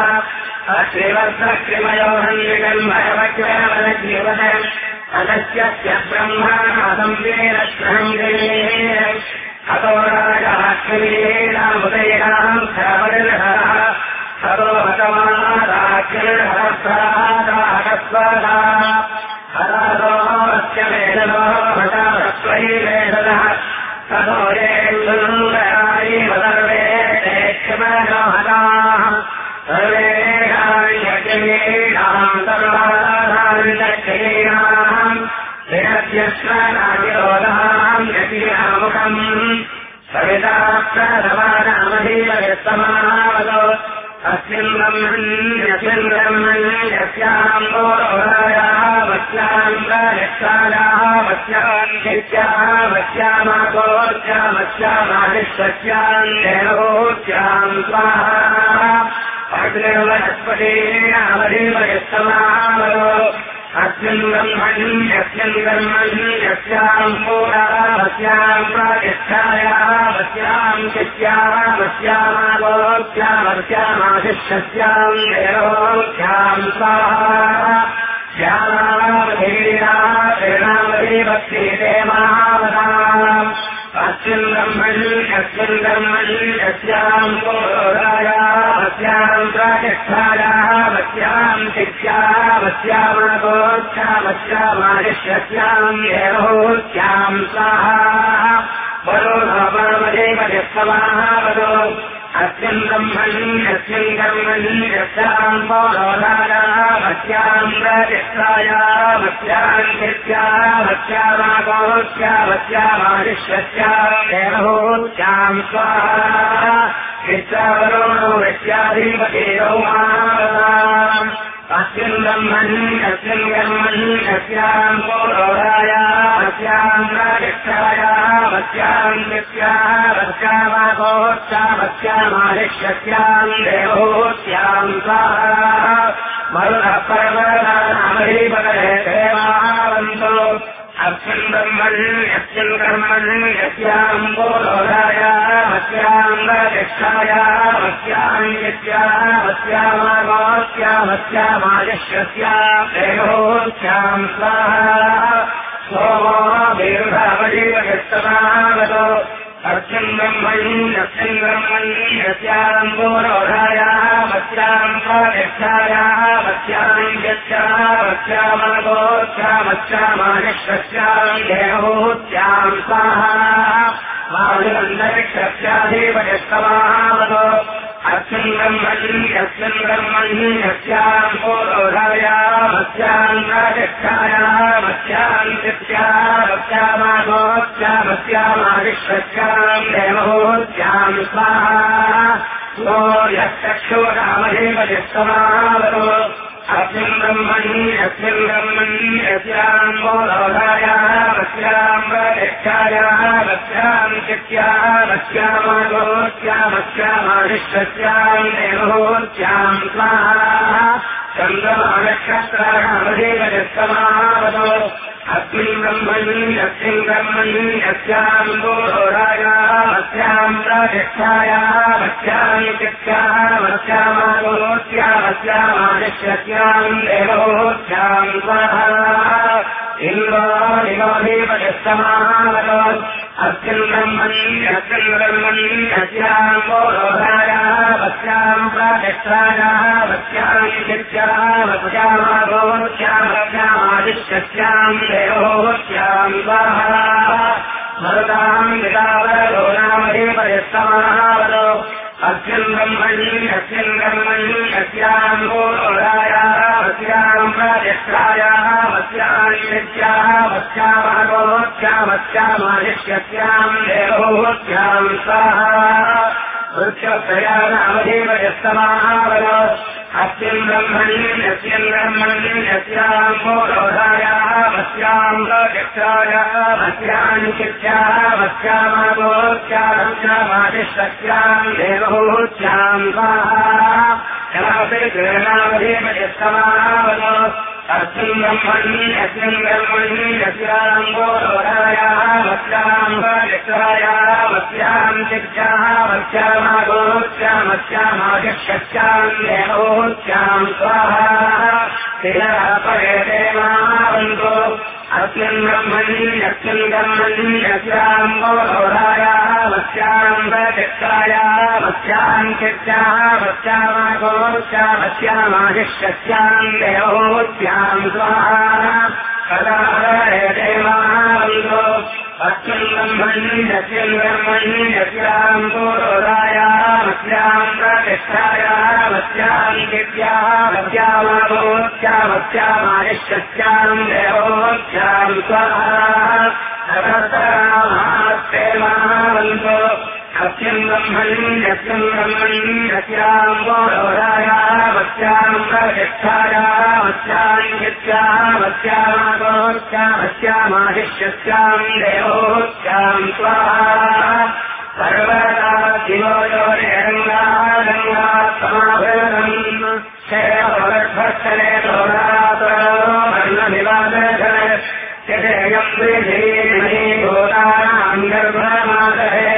अश्रीवर्धक्रिमयोहन्विकम्भयवज्रवदज्ञवद अदस्यस्य ब्रह्माणासंवेदश्रहङ्गिरेण हतो राजाक्ष्मीणामुदयनाम् खरवदृहः हतो हतमादाक्ष्मीर्हरस्वरादाकस्वदा हरादोऽस्य वेदनो हतास्वै वेदनः ततो येन्दुरायि वदर्वे ते क्षमनो हताः सर्वेषाम् सर्वाधारितक्षीणाम् विरत्यस्वनादिरोधाम् यतीनामुखम् सविता प्रथमानामधीरयस्तमावतो अस्मिन् ब्रह्मण्यस्मिन् ब्रह्मण्यस्याम् गोरोधायाः वस्याम् प्रायक्षायाः वस्याम् नित्याः वस्यामागोर्जामस्यामादिश्वस्याम् देवोच्याम् स्वाहा अग्निर्वनस्पतीनामधीरयस्तमावतो अस्मिन् ब्रह्मण्यस्मिन् ब्रह्मण्यस्याम् गोरावस्याम् प्रातिष्ठायाः वस्याम् चित्याः वस्यामागोक्ष्यामस्यामाशिष्यस्याम् देवोक्ष्याम् स्वाहा श्यामावधीराः शरणावधीभक्तिते महावताम् अस्मिन् ब्रह्मण्यस्मिन् ब्रह्मण्यस्याम् गोरायाः वस्याम् प्रातिष्ठायाः वस्याम् चित्याः वस्यामागोक्ष्यामस्यामाशिष्यस्याम् देवोक्ष्याम् स्वाहा वरो नवमदेवजस्तमावतो अस्मिन् ब्रह्मण्यस्मिन् ब्रह्मण्यस्याम् गोरोधायाः वस्याम् प्रतिष्ठायाः वस्याम् चित्याः वस्यामागोक्ष्यामस्यामाशिष्यस्याम् देवोक्ष्याम् स्वाहा विश्वावरोणो विश्वाधिपतिरो महावताम् अस्मिन् ब्रह्मण्यस्मिन् ब्रह्मण्यस्याम् गोरोधायाः वस्याम् प्रतिष्ठायाः वस्याम् चित्याः वस्यामागोक्ष्यामस्यामाशिष्यस्याम् देवोक्ष्याम् स्वाहा मरुतः पर्वतानामधिपतये देवावन्तो अस्मिन् ब्रह्मण्यस्मिन् कर्मण्यस्याम्बोरोधायामस्याम् प्रतिष्ठायामस्याम् यस्यामस्यामस्यामस्यामायुष्यस्याम् देहोस्याम् स्वाहा सोमो दीर्घावजीवयस्तमागतो अस्मिन् ब्रह्मण्यस्मिन् ब्रह्मण्यस्याम्बोरोधायामस्याम् प्रतिष्ठायामस्याम् यस्यामस्यामस्यामस्यामायुष्यस्याम् देहोस्याम् स्वाहा वायुरन्तरिक्षस्याधिपतिस्तमावतो अस्मिन् ब्रह्मण्यस्मिन् ब्रह्मण्यस्याम्बोरोधायामस्याम् प्रतिष्ठायामस्याम् यस्यामस्यामस्यामस्यामायुष्यस्याम् देहोस्याम् स्वाहा सूर्यश्चक्षुरामधिपतिस्तमावतो अस्मिन् ब्रह्मण्यस्मिन् ब्रह्मण्यस्याम्बोरोधायामस्याम् प्रतिष्ठायामस्याम् यस्यामस्यामस्यामस्यामायुष्यस्याम् देहोस्याम् स्वाहा चन्द्रमानक्षत्रामधिपतिस्तमावतो अस्मिन् ब्रह्मण्यस्मिन् ब्रह्मण्यस्याम्बोरोधायामस्याम् प्रतिष्ठायामस्याम् यस्यामस्यामस्यामस्यामायुष्यस्याम् देहोस्याम् स्वाहा इन्द्रो निरोधिपतिस्तमावतो अस्मिन् ब्रह्मण्यस्मिन् ब्रह्मण्यस्याम्बोरोधायामस्याम् प्रतिष्ठायामस्याम् यस्यामस्यामस्यामस्यामायुष्यस्याम् देहोस्याम् स्वाहा मरुताम् विदावरोनामधिपतिस्तमावतो अस्मिन् ब्रह्मण्यस्मिन् ब्रह्मण्यस्याम्बोरोधायामस्याम् प्रतिष्ठायामस्याम् यस्यामस्यामस्यामस्यामायुष्यस्याम् देहोस्याम् स्वाहा वृक्षत्रयानामधिपतिस्तमावतो अस्मिन् ब्रह्मण्यस्मिन् ब्रह्मण्यस्याम्बोरोधायामस्याम् प्रतिष्ठायामस्याम् यस्यामस्यामस्यामस्यामायुष्यस्याम् देहोस्याम् स्वाहा नामधिपतिस्तमावतो अस्मिन् ब्रह्मण्यस्मिन् ब्रह्मण्यस्याम्बोरोधायामस्याम् प्रतिष्ठायामस्याम् यस्यामस्यामस्यामायुष्यस्याम् देहोस्याम् स्वाहा तिलः परेते महावन्तो अस्मिन् ब्रह्मण्यस्मिन् ब्रह्मण्यस्याम्बोरोधायामस्याम् प्रतिष्ठायामस्याम् यस्यामस्यामस्यामस्यामायुष्यस्याम् देहोस्याम् स्वाहा कदा परेते महावन्तो अस्मिन् ब्रह्मण्यस्मिन् ब्रह्मण्यस्याम्बोरोधायामस्याम् प्रतिष्ठायामस्याम् यस्यामस्यामस्यामस्यामायुष्यस्याम् देहोस्याम् स्वाहा ततस्तरामास्ते महावन्तो अस्मिन् ब्रह्मण्यस्मिन् ब्रह्मण्यस्याम्बोरोधायामस्याम् प्रतिष्ठायामस्याम् यस्यामस्यामस्यामस्यामायुष्यस्याम् देहोस्याम् स्वाहा सर्वदा शिवो योनिरङ्गारङ्गा समाभरणम् शेवगर्भस्थले दोरातरो वर्णनिवादधन यदेयम् वृद्धीमहि भूतानाम् गर्भमादहे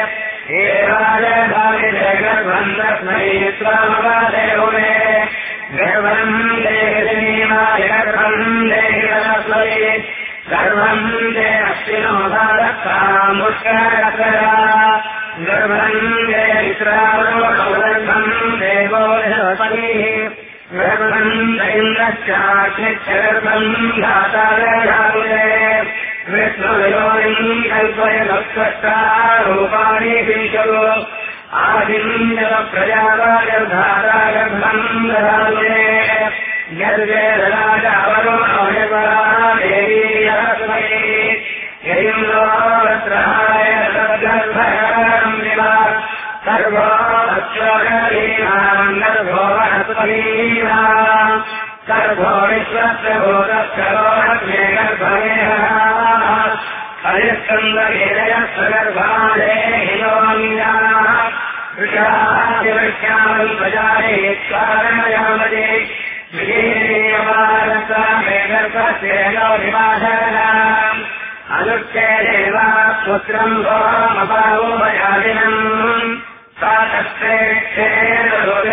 एवाजधाविजगर्भम् तस्मै त्वामवादेहुने गर्भम् देहिनीमाय गर्भम् देहि वनस्पति गर्भम् दे अश्विनो भारतामुष्करकरा गर्भम् दे विश्रावणो गर्भम् देवो बृहस्पतिः गर्भम् दैन्द्रश्चाग्निश्चर्भम् धातारयामुने विष्णुयोनिम् कल्पयनोत्कृष्टा रूपाणि पीशो आदिम् जव प्रजावायर्धाता गर्भम् दधामुने यद्वेदराजावरुणो यवरा देवी यस्मै यदिन्द्रोऽवस्त्राय तद्गर्भम् विवा सर्वो अक्षोगरीणाम् गर्भो वनस्पतीनाम् गर्भो विश्वप्रभूतश्चरोऽग्ने गर्भमेहः हरिश्चन्द्रगिरयश्च गर्भादेहिनोऽन्याः वृषादिवृष्यामि प्रजाये कारणयामदे विजेयवारसा मे गर्भस्येनो निवासनाम् मनुष्ये देवा पुत्रम् भोमपावोपयादिनम् सा तत्रेक्षेण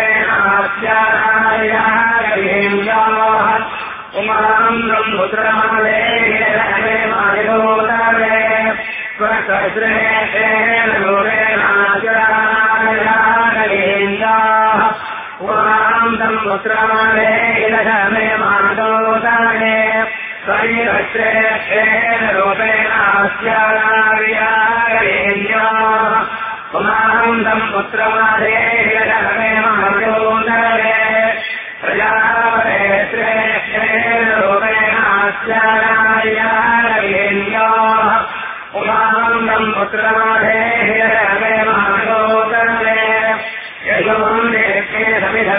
रूपेणास्यानार्याः उमाम् ब्रह्मुत्रमाले मादिभूतारे स्वसहस्रेण रूपेणास्यानार्याः उमाम् ब्रह्मुत्रमाले मे मादोतारे स्वैरश्रेष्ठेन रूपेणास्यानार्याः उमाम् ब्रह्मुत्रमाले मे मादोतारे प्रजापते श्रेष्ठेन रूपेणास्यानार्याः उमाम् ब्रह्मुत्रमाले मे मादोतारे यशोन्देशे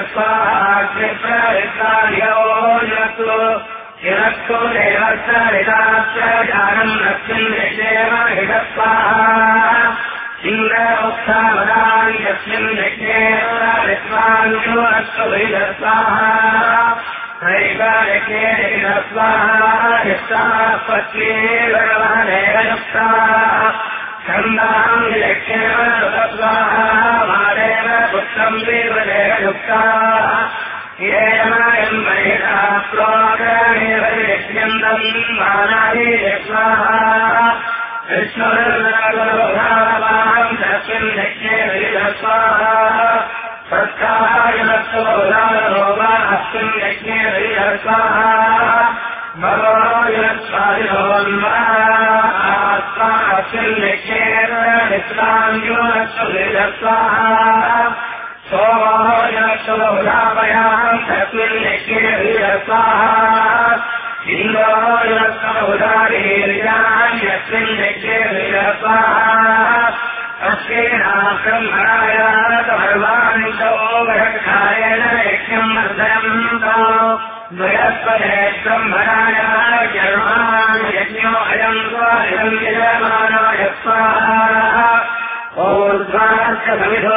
समिधस्वाहाग्निप्रवृत्तादिगोन्नस्तु हिरस्तु देवस्तरितात्रजानम् रक्ष्मिन्देशेवहितस्वाहा इन्द्रमुक्तावदानि यस्मिन् यज्ञेश्वान्यो अस्तु हितस्वाहा हैकायज्ञे हितस्वाहा यस्ताः पत्नीर्भगवनेरयुक्ताः छन्दाम् यज्ञेव सुतस्वाहा मादेव पुत्रम् वीर्वदेवयुक्ताः येनायम् महिषा प्रोग्रामेव यज्ञन्दम् मानादि स्वाहा विष्णुर्नागोधारवाहम् तस्मिन् यज्ञे विदस्वाहा सत्तायनत्वोधारो वा अस्मिन् यज्ञे विदस्वाहा भगो यस्वादिनोन्वा आत्मा अस्मिन् यज्ञे विश्राम्योऽस्तु विदस्वाहा सोमो यस्वोधापयाम् तस्मिन् यज्ञे विदस्वाहा इन्द्रो यस्वोधारीर्याम् यस्मिन् यज्ञे विदस्वाहा अस्येनाक्रह्मणाय सर्वान्तो वरक्षायेन यज्ञम् वर्धयन्तो द्वयस्पदे ब्रह्मणाय जन्मान् यज्ञो अयम् स्वायम् यजमानाय स्वाहा ऊर्ध्वाश्च समिधो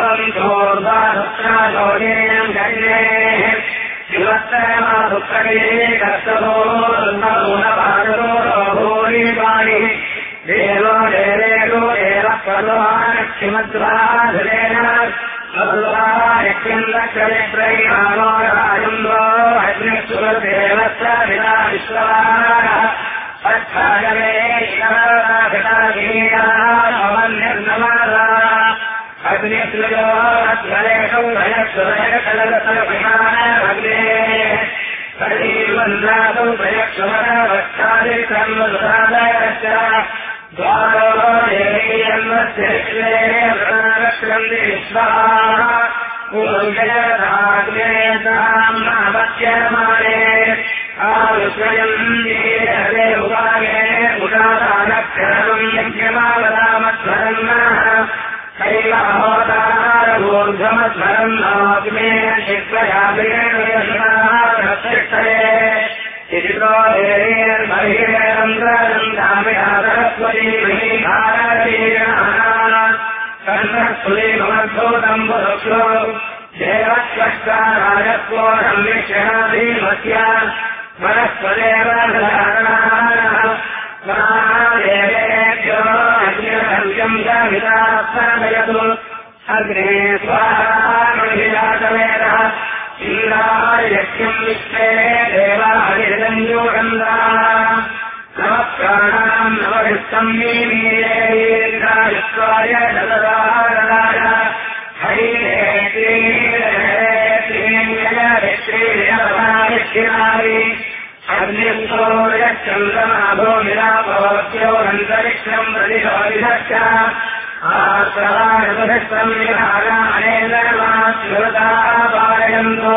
भवन्तोर्ध्वासुत्राशोजेन जन्मेः शिवस्तमासुत्रये कर्तभोर्नूनपादो भूरिपाणिः देवो देवेषु देवः प्रभवानक्षिमद्वाधुरेण यज्ञम् लक्षरित्रैरामो राजम्बो अग्निसुरदेवस्य विना विश्ववानः अर्थायवे ईशानाभितागीयामन्यर्नमाला अग्निसृजो अध्वरेषु भयक्षुरयकलगतविमानमग्ने कलीवन्नादौ भयक्षुरवक्षादिक्रम्बुधादयश्च द्वारो देवीयन्वस्य विश्वाः पूर्वजराग्नेताम् नावत्यमाने आविश्वयम् ये उपाये उदातानक्षरम् यज्ञमावदामध्वरन्नः कैलाहोदारभूर्ध्वमध्वरन्नाग्ने शिष्वयाभिषये इति प्रोदेर्महिरेन्द्रम् दामिहा सरस्वती कन्नस्फुलीमधूतम् पुरुषो देवस्वष्टाराजस्वोढम् विष्णाधीमस्य वनस्पदेव देवेभ्यो अग्निर्हव्यम् सवितास्तनयतु अग्ने स्वाहावेदः इन्द्राय यज्ञम् विश्वे देवादिरञ्जोगन्धाः नमस्काराम् नवभिस्तम् मीमीरेन्द्रायस्वाय दददाय हरिरेन्द्रियश्रीरवारिष्ठिनारि अग्निस्तोर्यश्चन्द्रमा भूमिरापवत्योरन्तरिक्षम् प्रतिशोधिधश्च आश्रवाणुभिस्तम् विहाराणेन्द्रमाश्रुता पारयन्तो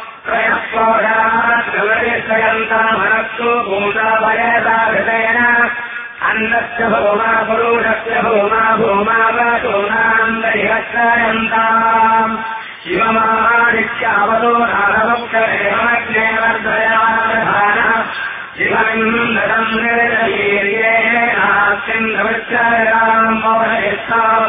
त्रयस्पोषाश्रुवतिष्ठयन्तामनस्तु भूताभयता हृदयेन अन्नस्य भूमा पुरुषस्य भूमा भूमा वसूनाम् दरिहश्रयन्ताम् शिवमादित्यावतो नारवक्षरेमग्ने वर्धयानः शिवमिन्दम् निर्दवीर्येनास्यन्दवृक्षराम् मोहयिष्ठाम्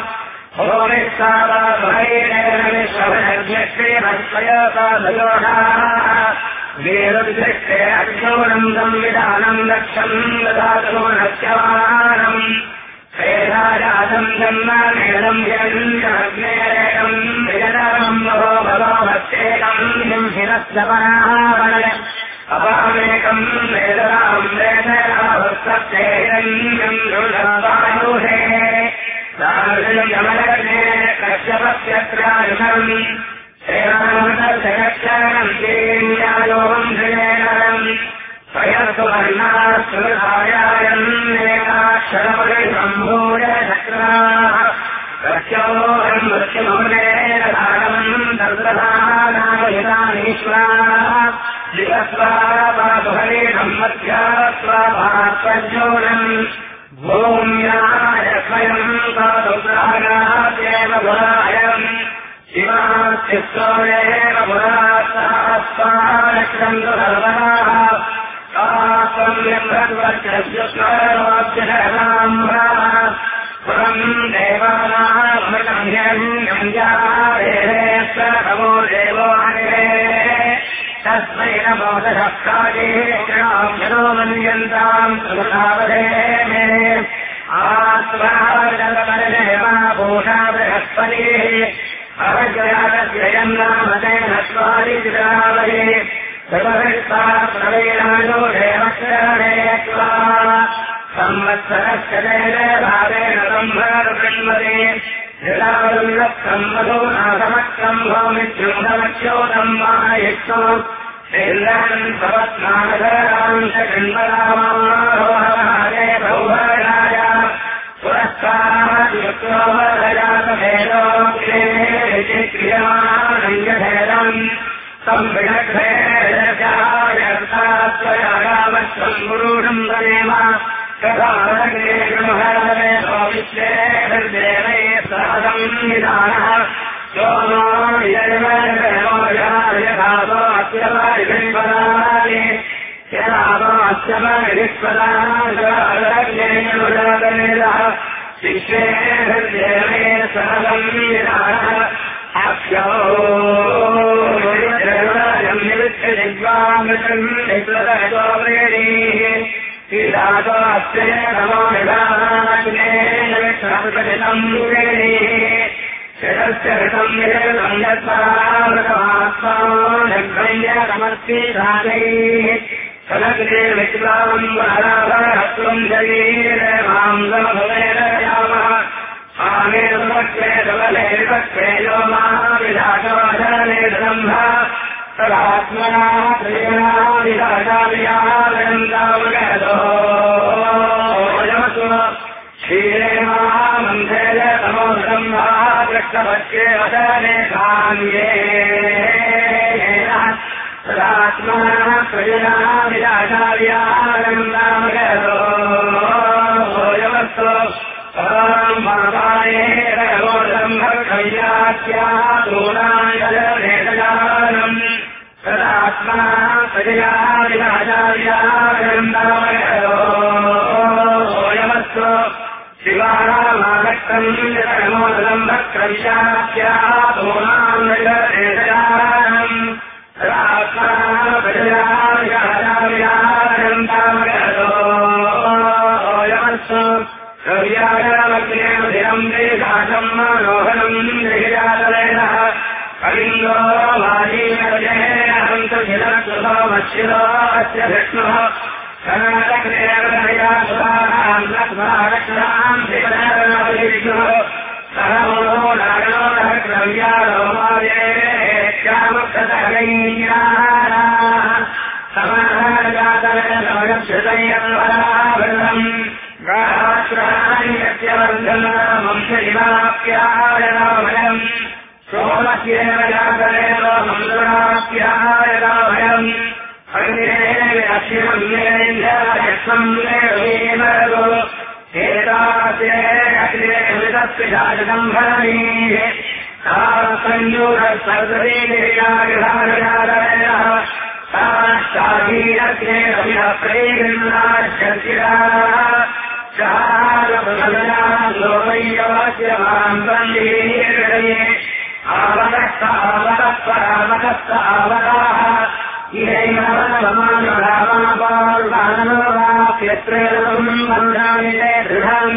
होमिष्ठावैरेण विश्वभयज्ञश्रीभस्वयसाधयोषाः वीरुदृष्टे अक्षोणम् संविधानम् दक्षम् ददातुमनस्यमानम् श्रेधाजातम् जन्ममेदम् जन्मग्नेरम् विजनरम् महो भगवत्येकम् हिंसिनस्तपनावनय अपामेकम् वेदराम् वेदरावस्तप्तेरण्यम् दुर्लभायुषे सार्जमलग्ने कश्यपत्यत्रायुषम् श्रेणामतर्षयक्षरणम् चेन्यायोगम् श्रेणरम् स्वयस्तु वर्णास्तुर्धायायन्नेकाक्षरपरिसम्भूय चक्राः रक्षोहम् मृत्युमृतेरधारम् तद्रधानामहितानीश्वराः जिगस्वापासुहरेणम् मध्यास्वापात्वज्योनम् भूम्याय स्वयम् पादुग्रागात्येव पुरायम् शिवास्तिस्वरेव पुरात्सास्वारक्षन्तु सर्वदाः कात्वम्यम्भद्वच्चस्युस्वरोऽध्यशराम्भ्राः पुरम् देवानामृतम् ह्यन्यम् जारेरेश्वरमो देवो हरे तस्मै नमो दशकाले कृणाभ्यो मन्यन्ताम् सुमृतावधे मे आत्माजलपरदेवा भूषा बृहस्पतिः अवज्रयातस्ययन्नामतेन स्वादिरावहे सर्वभक्ता प्रवेणायो देवशरणे त्वा संवत्सरस्य देवभावेन सम्भरबृण्मते जलावल्लक्षम् मधूनासमक्षम् भौमित्युमधमच्योतम् मायिष्णो श्रीलन् भवत्मानधराम् च कृण्वरामारोहरे भौभराय पुरस्कारादियुक्तोभरजातभेदोऽग्ने क्रियमाणम् संविषद्भेदशायर्तात्वयागामत्वम् पुरुषम् तदेव तथाग्ने ब्रह्मणे विश्वेर्देवे सहसम् निधानः सोमो यजमो अत्यपरिपदानि यदापो अत्यपरिपदाः विश्वेर्देवे सहसम् निधानः अक्षो निविष्टदिग्वामृतम् निप्लतो व्रेणीः ीरातो अस्य नमो निधानाग्ने निविष्टमृतम् व्रेणीः शिरस्य ऋतम् निरतम् यत्परामृतमात्मा निर्भयमस्तिधानैः सदग्ने विश्वाम् वराभरत्वम् शरीरे मांसमभवेदयामः आमेर्वक्ष्वे सबले विपक्ष्वे यो महाविधाकवचने दम्भ तदात्मना प्रियणा विधाकार्यालयन्दामगतो यमसु क्षीरे महामन्त्रेण तमोदम्भा दृष्टपक्षे वचने कान्ये तदात्मना प्रियणा विधाकार्यालयन्दामगतो यमसु ूनायलनेतजानम् तदात्मा प्रजया विराजार्यागन्धामयमस्व शिवानामागत्तम् जगन्मोदम् भक्त्रविशाख्यातूनान्यलनेतजानम् तदात्मा प्रजया विराजार्यागन्धामयमस्व रव्यागमग्नेऽधिरम् देशासम् मनोहरम् देशातलेनः कलिङ्गो वाजीनजयेन हन्तशिरसुभमच्छिरो अस्य विष्णुः कर्णाटकदेवतया सुधानाम् लक्ष्मणाक्षराम् शिवनविष्णुः सह मनो नागणोरः क्रव्यारोमादेश्यामुक्षतकैन्याः समनजातवेदमगच्छतयन्वरावृतम् गात्राण्यत्यवर्धनमंशरिवाप्यायरामयम् सोमस्येव जातरेव मन्दराप्यायरामयम् अग्निरेक्षिणम् वेवेमरो एतासे अग्ने मृतस्विजातम्भरणीः तासंयोगसर्वदेयाविधानजातरेणः ताश्चाधीरग्ने रविहप्रेगन्नाश्चिराः आवतस्तावतः परावतस्तावताः इहैना రామానురామాపార్వానోరాప్యత్రేదం వందామితే దృఢం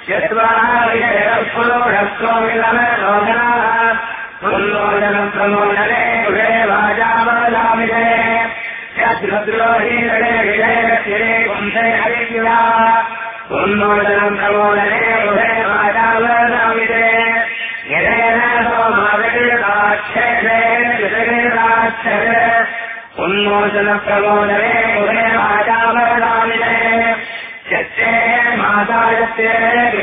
యత్వారిపురోఢస్వమిలమోదనాః ఉన్మోదనం ప్రమోదనే గృహే వాజావదామితే యద్ద్రోహీరణే విజయశిరే వంశే హరిశివా ఉన్మోదనం ప్రమోదనే గృహే వాజావదామితే యదేన సోమావిదాక్షరే విజయరాక్షరే ఉన్మోదన ప్రమోదనే గృహే వాజావదామితే యత్తే మాతాయత్తే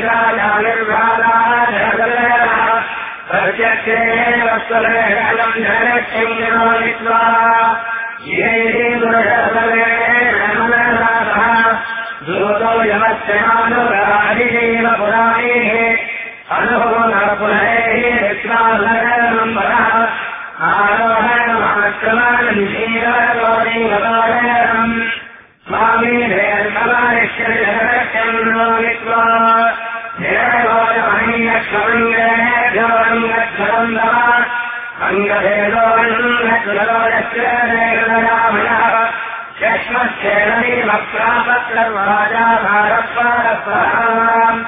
విరాజానిర్వాదాజగలయః ప్రత్యక్షే వత్సలేకలం ధనక్షం నిరోధిత్వా యేహి పురుషసలే నమనరాధః దూతో యమస్యమానురాధిదేవ పురాణేః అనుభవనపునైః విశ్వాసగణంబరః ఆరోహణమాక్రమాణం శీలగౌరీవదారణం స్వామిభేర్మలారిష్యజగరక్షం నిరోధిత్వా అంగభేదోన్మయః శశ్మశ్చేణీమప్రాపత్రవాజాభారస్వారస్వాం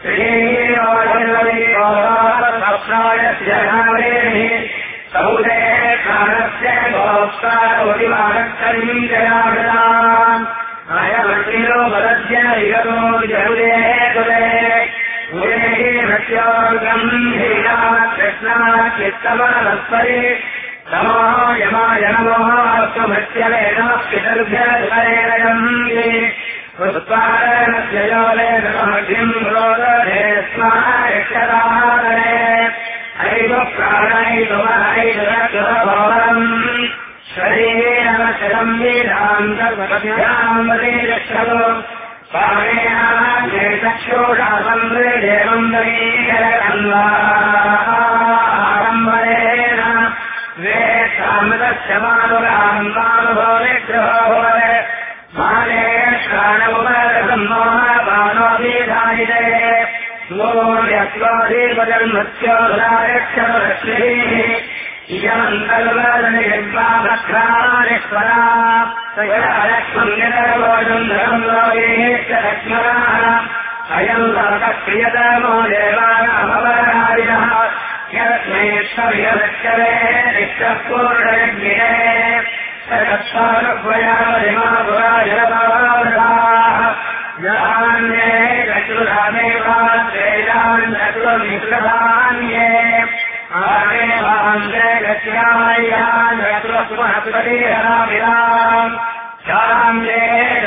శ్రీయోజనవీకోరాయస్యనావేణి సౌదే ప్రాణస్య గోప్తారోదివారక్కరిం జయామిలాం అయమన్నిలో వదస్య విగతో జరుదే కులే గురేహి భక్త్యోర్గం ధీరా కృష్ణా చిత్తమనస్పరి నమో యమాయ నమో అస్తు భక్త్యవేన పితర్భ్యరేణయం పుష్పారణస్య యోలే నమః రోదరే స్మారక్షదారే ఐదు ప్రాణైదు ఐదు రక్షభవనం శరీరమశరం వీరాంతర్వభ్యామృక్షలో చక్షోషాసందేవం దరీకరన్వారంభరేణ వేషామృతస్య మానురాంబానుభోనిగ్రహోరే మానే శ్రాణముపరసమ్మోహబాణోభిధాయితే స్మోర్యస్వాధీపజన్మత్యోదారక్షరశ్రీः ఇయమంతర్వదనిర్వాభక్రానిస్వరా సయలక్ష్మం లోకేశ్వరక్ష్మరాः అయం లోకప్రియతమో దేవానామవరారిణः యస్మేశ్వర్యవచ్చరే నిష్టపూర్ణయజ్ఞే సగత్సారభయామరిమాపురాజలపావృతాः జాన్యే చతురామేవాద్వేదాన్ చతుర్మిశ్రధాన్యే ఆమేవాందే గత్యాయాన్ చతురస్మహత్పతిహరామిలాం శాందే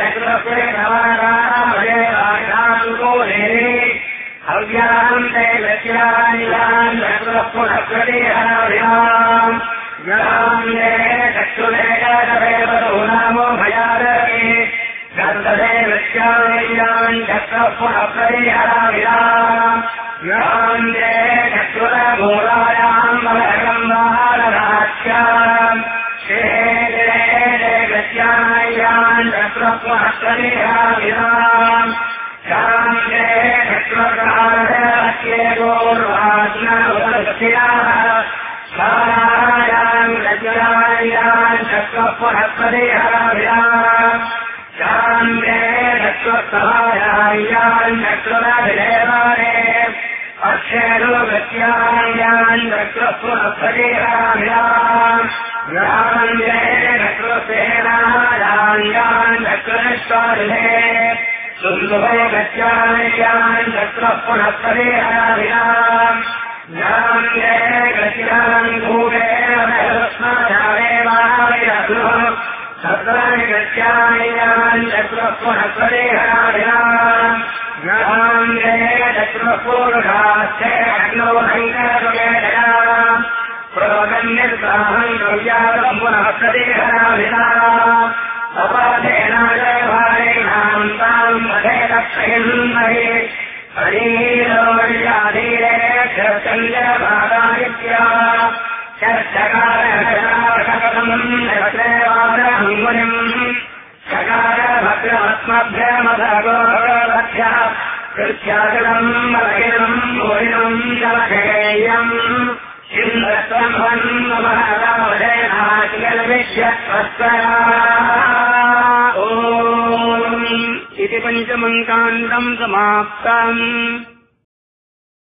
చతురస్మృతవరామదేవాశాంకోలేని అవ్యాందే గత్యాయాన్ చతురస్మహత్పతిహరామిలాం శాందే చక్షురేకదేవతో నామో భయాదకి గంధదే వృత్యాయాన్ చక్రపురపరిహరామిలాం యాందే చక్షురమూలాయాం మలకంబాలరాక్ష్యాం శేదే గత్యాయాన్ చక్రపురపరిహరామిలాం శాందే చక్రకారకేగోర్వాజ్ఞాయాः సారాయాన్ గత్యాయాన్ చక్రపురపరిహరామిలాం శాందే చక్రసహాయాన్ చక్రదేవానే అక్షేరో గత్యాయాన్ చక్రపురపరిహరామిలాం శాందే చక్రసేనాయాన్ చక్రనిష్టారిణే సుందభో గత్యాయాన్ చక్రపురపరిహరామిలాం శాందే గత్యాన్ భూవేరస్మయావేవావిరధుః సత్రాని గత్యాయాన్ చక్రపురపరిహరామిలాం శాందే చక్రపూర్ణాశ్చే అగ్నోహంకరవేదయాం ప్రోగన్యర్గాహం గవ్యాలం పునః ప్రతిహరామిలాం అపధేనాజయభారేణాం తాం మధేదక్షయన్మహే హరీరోర్యాధీరే క్షత్రంజభాగానిత్యా చర్చకారకటం నశ్రేవాదహంగునిం చకార భద్రమస్మభ్యమధగోభ్య కృత్యాగరం మలగిరం మూలినం జలఘేయం ఇంద్రస్తంభం మహరామధేనా ఓం ఇది పంచమం కాండం సమాప్తం.